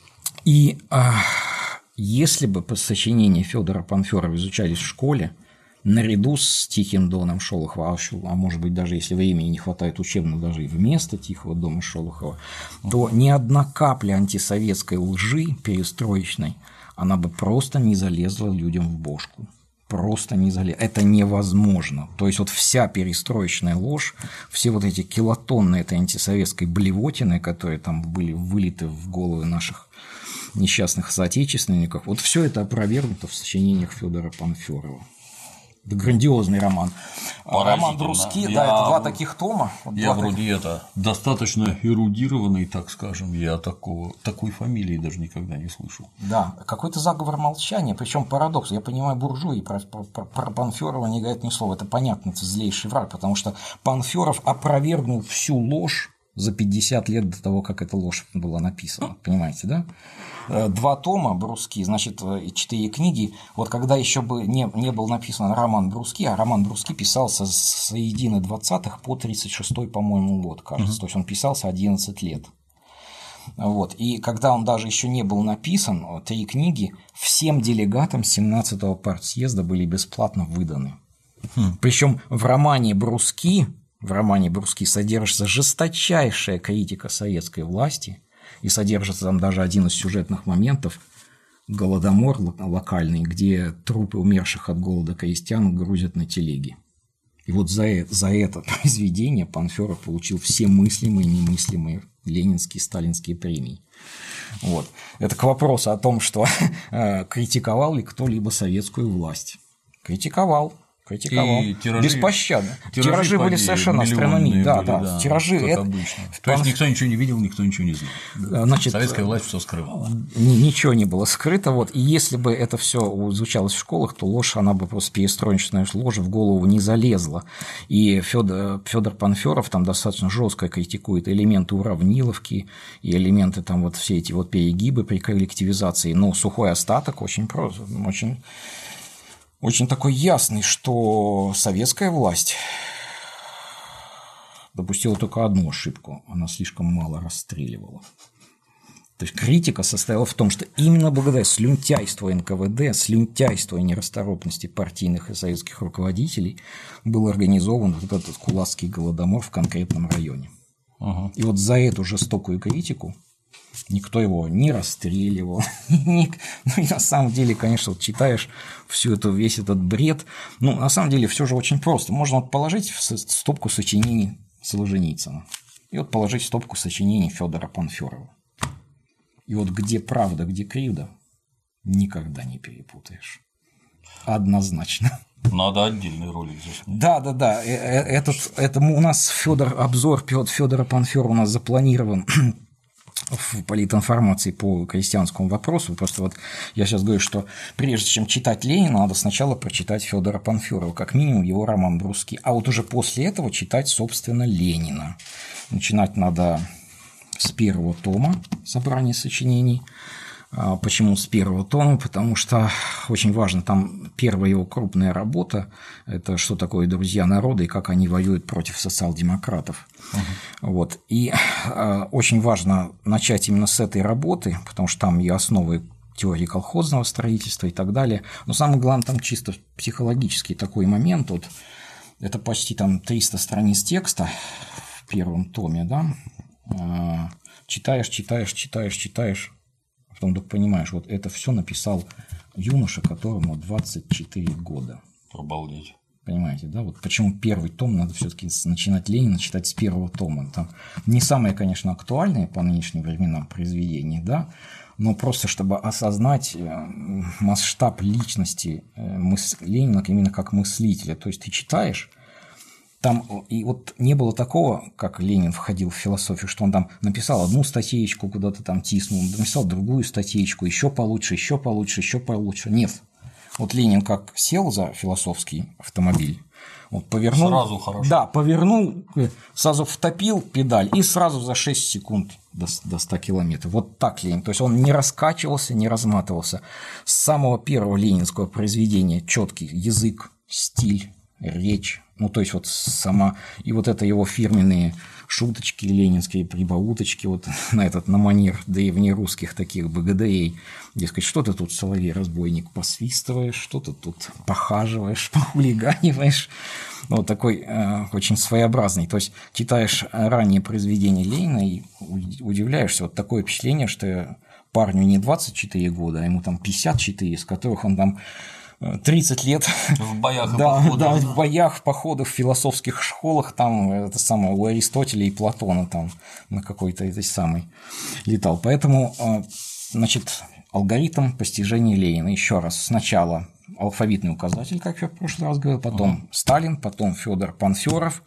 И а, если бы сочинения Федора Панферова изучались в школе, наряду с Тихим доном Шолохова, а может быть, даже если времени не хватает учебно, даже и вместо Тихого дома Шолохова, то ни одна капля антисоветской лжи перестроечной, она бы просто не залезла людям в бошку. Просто не залезла. Это невозможно. То есть вот вся перестроечная ложь, все вот эти килотонны этой антисоветской блевотины, которые там были вылиты в головы наших несчастных соотечественников, вот все это опровергнуто в сочинениях Федора Панферова. Это грандиозный роман. Роман Брусски, да, это два таких тома. Вот я два вроде таких... это достаточно эрудированный, так скажем, я такого, такой фамилии даже никогда не слышал. Да, какой-то заговор молчания, причем парадокс. Я понимаю, буржуи про, про, про Панферова не говорят ни слова. Это понятно, это злейший враг, потому что Панферов опровергнул всю ложь за пятьдесят лет до того, как эта ложь была написана. Понимаете, да? Два тома Брусски, значит, четыре книги. Вот когда еще бы не, не был написан роман Брусски, а роман Брусски писался с середины двадцатых по тридцать шестой, по-моему, год, кажется. Uh-huh. То есть он писался одиннадцать лет. Вот. И когда он даже еще не был написан, три книги всем делегатам семнадцатого партсъезда были бесплатно выданы. Uh-huh. Причем в романе Брусски, в романе Брусски содержится жесточайшая критика советской власти. И содержится там даже один из сюжетных моментов – голодомор локальный, где трупы умерших от голода крестьян грузят на телеги. И вот за, за это произведение Панферов получил все мыслимые и немыслимые ленинские, сталинские премии. Вот. Это к вопросу о том, что критиковал ли кто-либо советскую власть. Критиковал. Критиковал. Тиражи, беспощадно. Тиражи, тиражи были совершенно астрономичные. Да, да, да. Тиражи это. Обычно. То есть никто ничего не видел, никто ничего не знал. Значит, советская власть все скрывала. Ничего не было скрыто. Вот. И если бы это все изучалось в школах, то ложь, она бы просто перестроечная ложь в голову не залезла. И Федор, Федор Панферов там достаточно жестко критикует элементы уравниловки и элементы там вот все эти вот перегибы при коллективизации. Но сухой остаток очень просто, очень. Очень такой ясный, что советская власть допустила только одну ошибку. Она слишком мало расстреливала. То есть критика состояла в том, что именно благодаря слюнтяйству эн ка вэ дэ, слюнтяйству и нерасторопности партийных и советских руководителей был организован вот этот кулацкий голодомор в конкретном районе. Ага. И вот за эту жестокую критику никто его не расстреливал. Ну и на самом деле, конечно, вот читаешь всю эту, весь этот бред. Ну, на самом деле, все же очень просто. Можно вот положить в стопку сочинений Солженицына и вот положить в стопку сочинений Федора Панферова. И вот где правда, где кривда, никогда не перепутаешь. Однозначно. Надо отдельный ролик здесь. Да, да, да. Этот, это у нас Федор, обзор Федора Панферова у нас запланирован в политинформации по крестьянскому вопросу. Просто вот я сейчас говорю, что прежде чем читать Ленина, надо сначала прочитать Федора Панферова, как минимум его роман Брусски, а вот уже после этого читать, собственно, Ленина. Начинать надо с первого тома собрания сочинений. Почему с первого тома? Потому что очень важно, там первая его крупная работа – это что такое друзья народа и как они воюют против социал-демократов. Uh-huh. Вот. И э, очень важно начать именно с этой работы, потому что там и основы теории колхозного строительства и так далее. Но самое главное, там чисто психологический такой момент. Вот, это почти там триста страниц текста в первом томе, да? Э, читаешь, читаешь, читаешь, читаешь. Потом только понимаешь, вот это все написал юноша, которому двадцать четыре года. Обалдеть. Понимаете, да? Вот почему первый том надо все-таки начинать Ленина читать с первого тома. Там не самое, конечно, актуальное по нынешним временам произведение, да, но просто чтобы осознать масштаб личности Ленина именно как мыслителя. То есть ты читаешь. Там и вот не было такого, как Ленин входил в философию, что он там написал одну статейку, куда-то там тиснул, написал другую статейку, еще получше, еще получше, еще получше. Нет. Вот Ленин как сел за философский автомобиль, вот повернул. Сразу хорошо. Да, повернул, сразу втопил педаль и сразу за шесть секунд до, до ста километров. Вот так Ленин. То есть он не раскачивался, не разматывался. С самого первого ленинского произведения четкий язык, стиль, речь. Ну, то есть, вот сама, и вот это его фирменные шуточки ленинские, прибауточки, вот на этот, на манер древнерусских таких богатырей, дескать, что ты тут, соловей-разбойник, посвистываешь, что ты тут похаживаешь, похулиганиваешь, вот такой э, очень своеобразный, то есть, читаешь ранние произведения Ленина и удивляешься, вот такое впечатление, что парню не двадцать четыре года, а ему там пятьдесят четыре, из которых он там тридцать лет в боях, и да, походах, да, да, в боях, походах, в философских школах, там это самое у Аристотеля и Платона там на какой-то этой самой летал. Поэтому, значит, алгоритм постижения Ленина. Еще раз, сначала алфавитный указатель, как я в прошлый раз говорил, потом uh-huh. Сталин, потом Федор Панферов,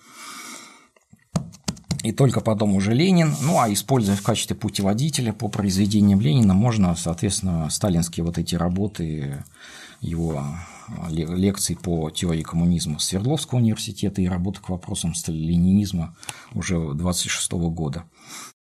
и только потом уже Ленин. Ну, а используя в качестве путеводителя по произведениям Ленина, можно, соответственно, сталинские вот эти работы, его лекции по теории коммунизма Свердловского университета и работы к вопросам сталинизма уже двадцать шестого года.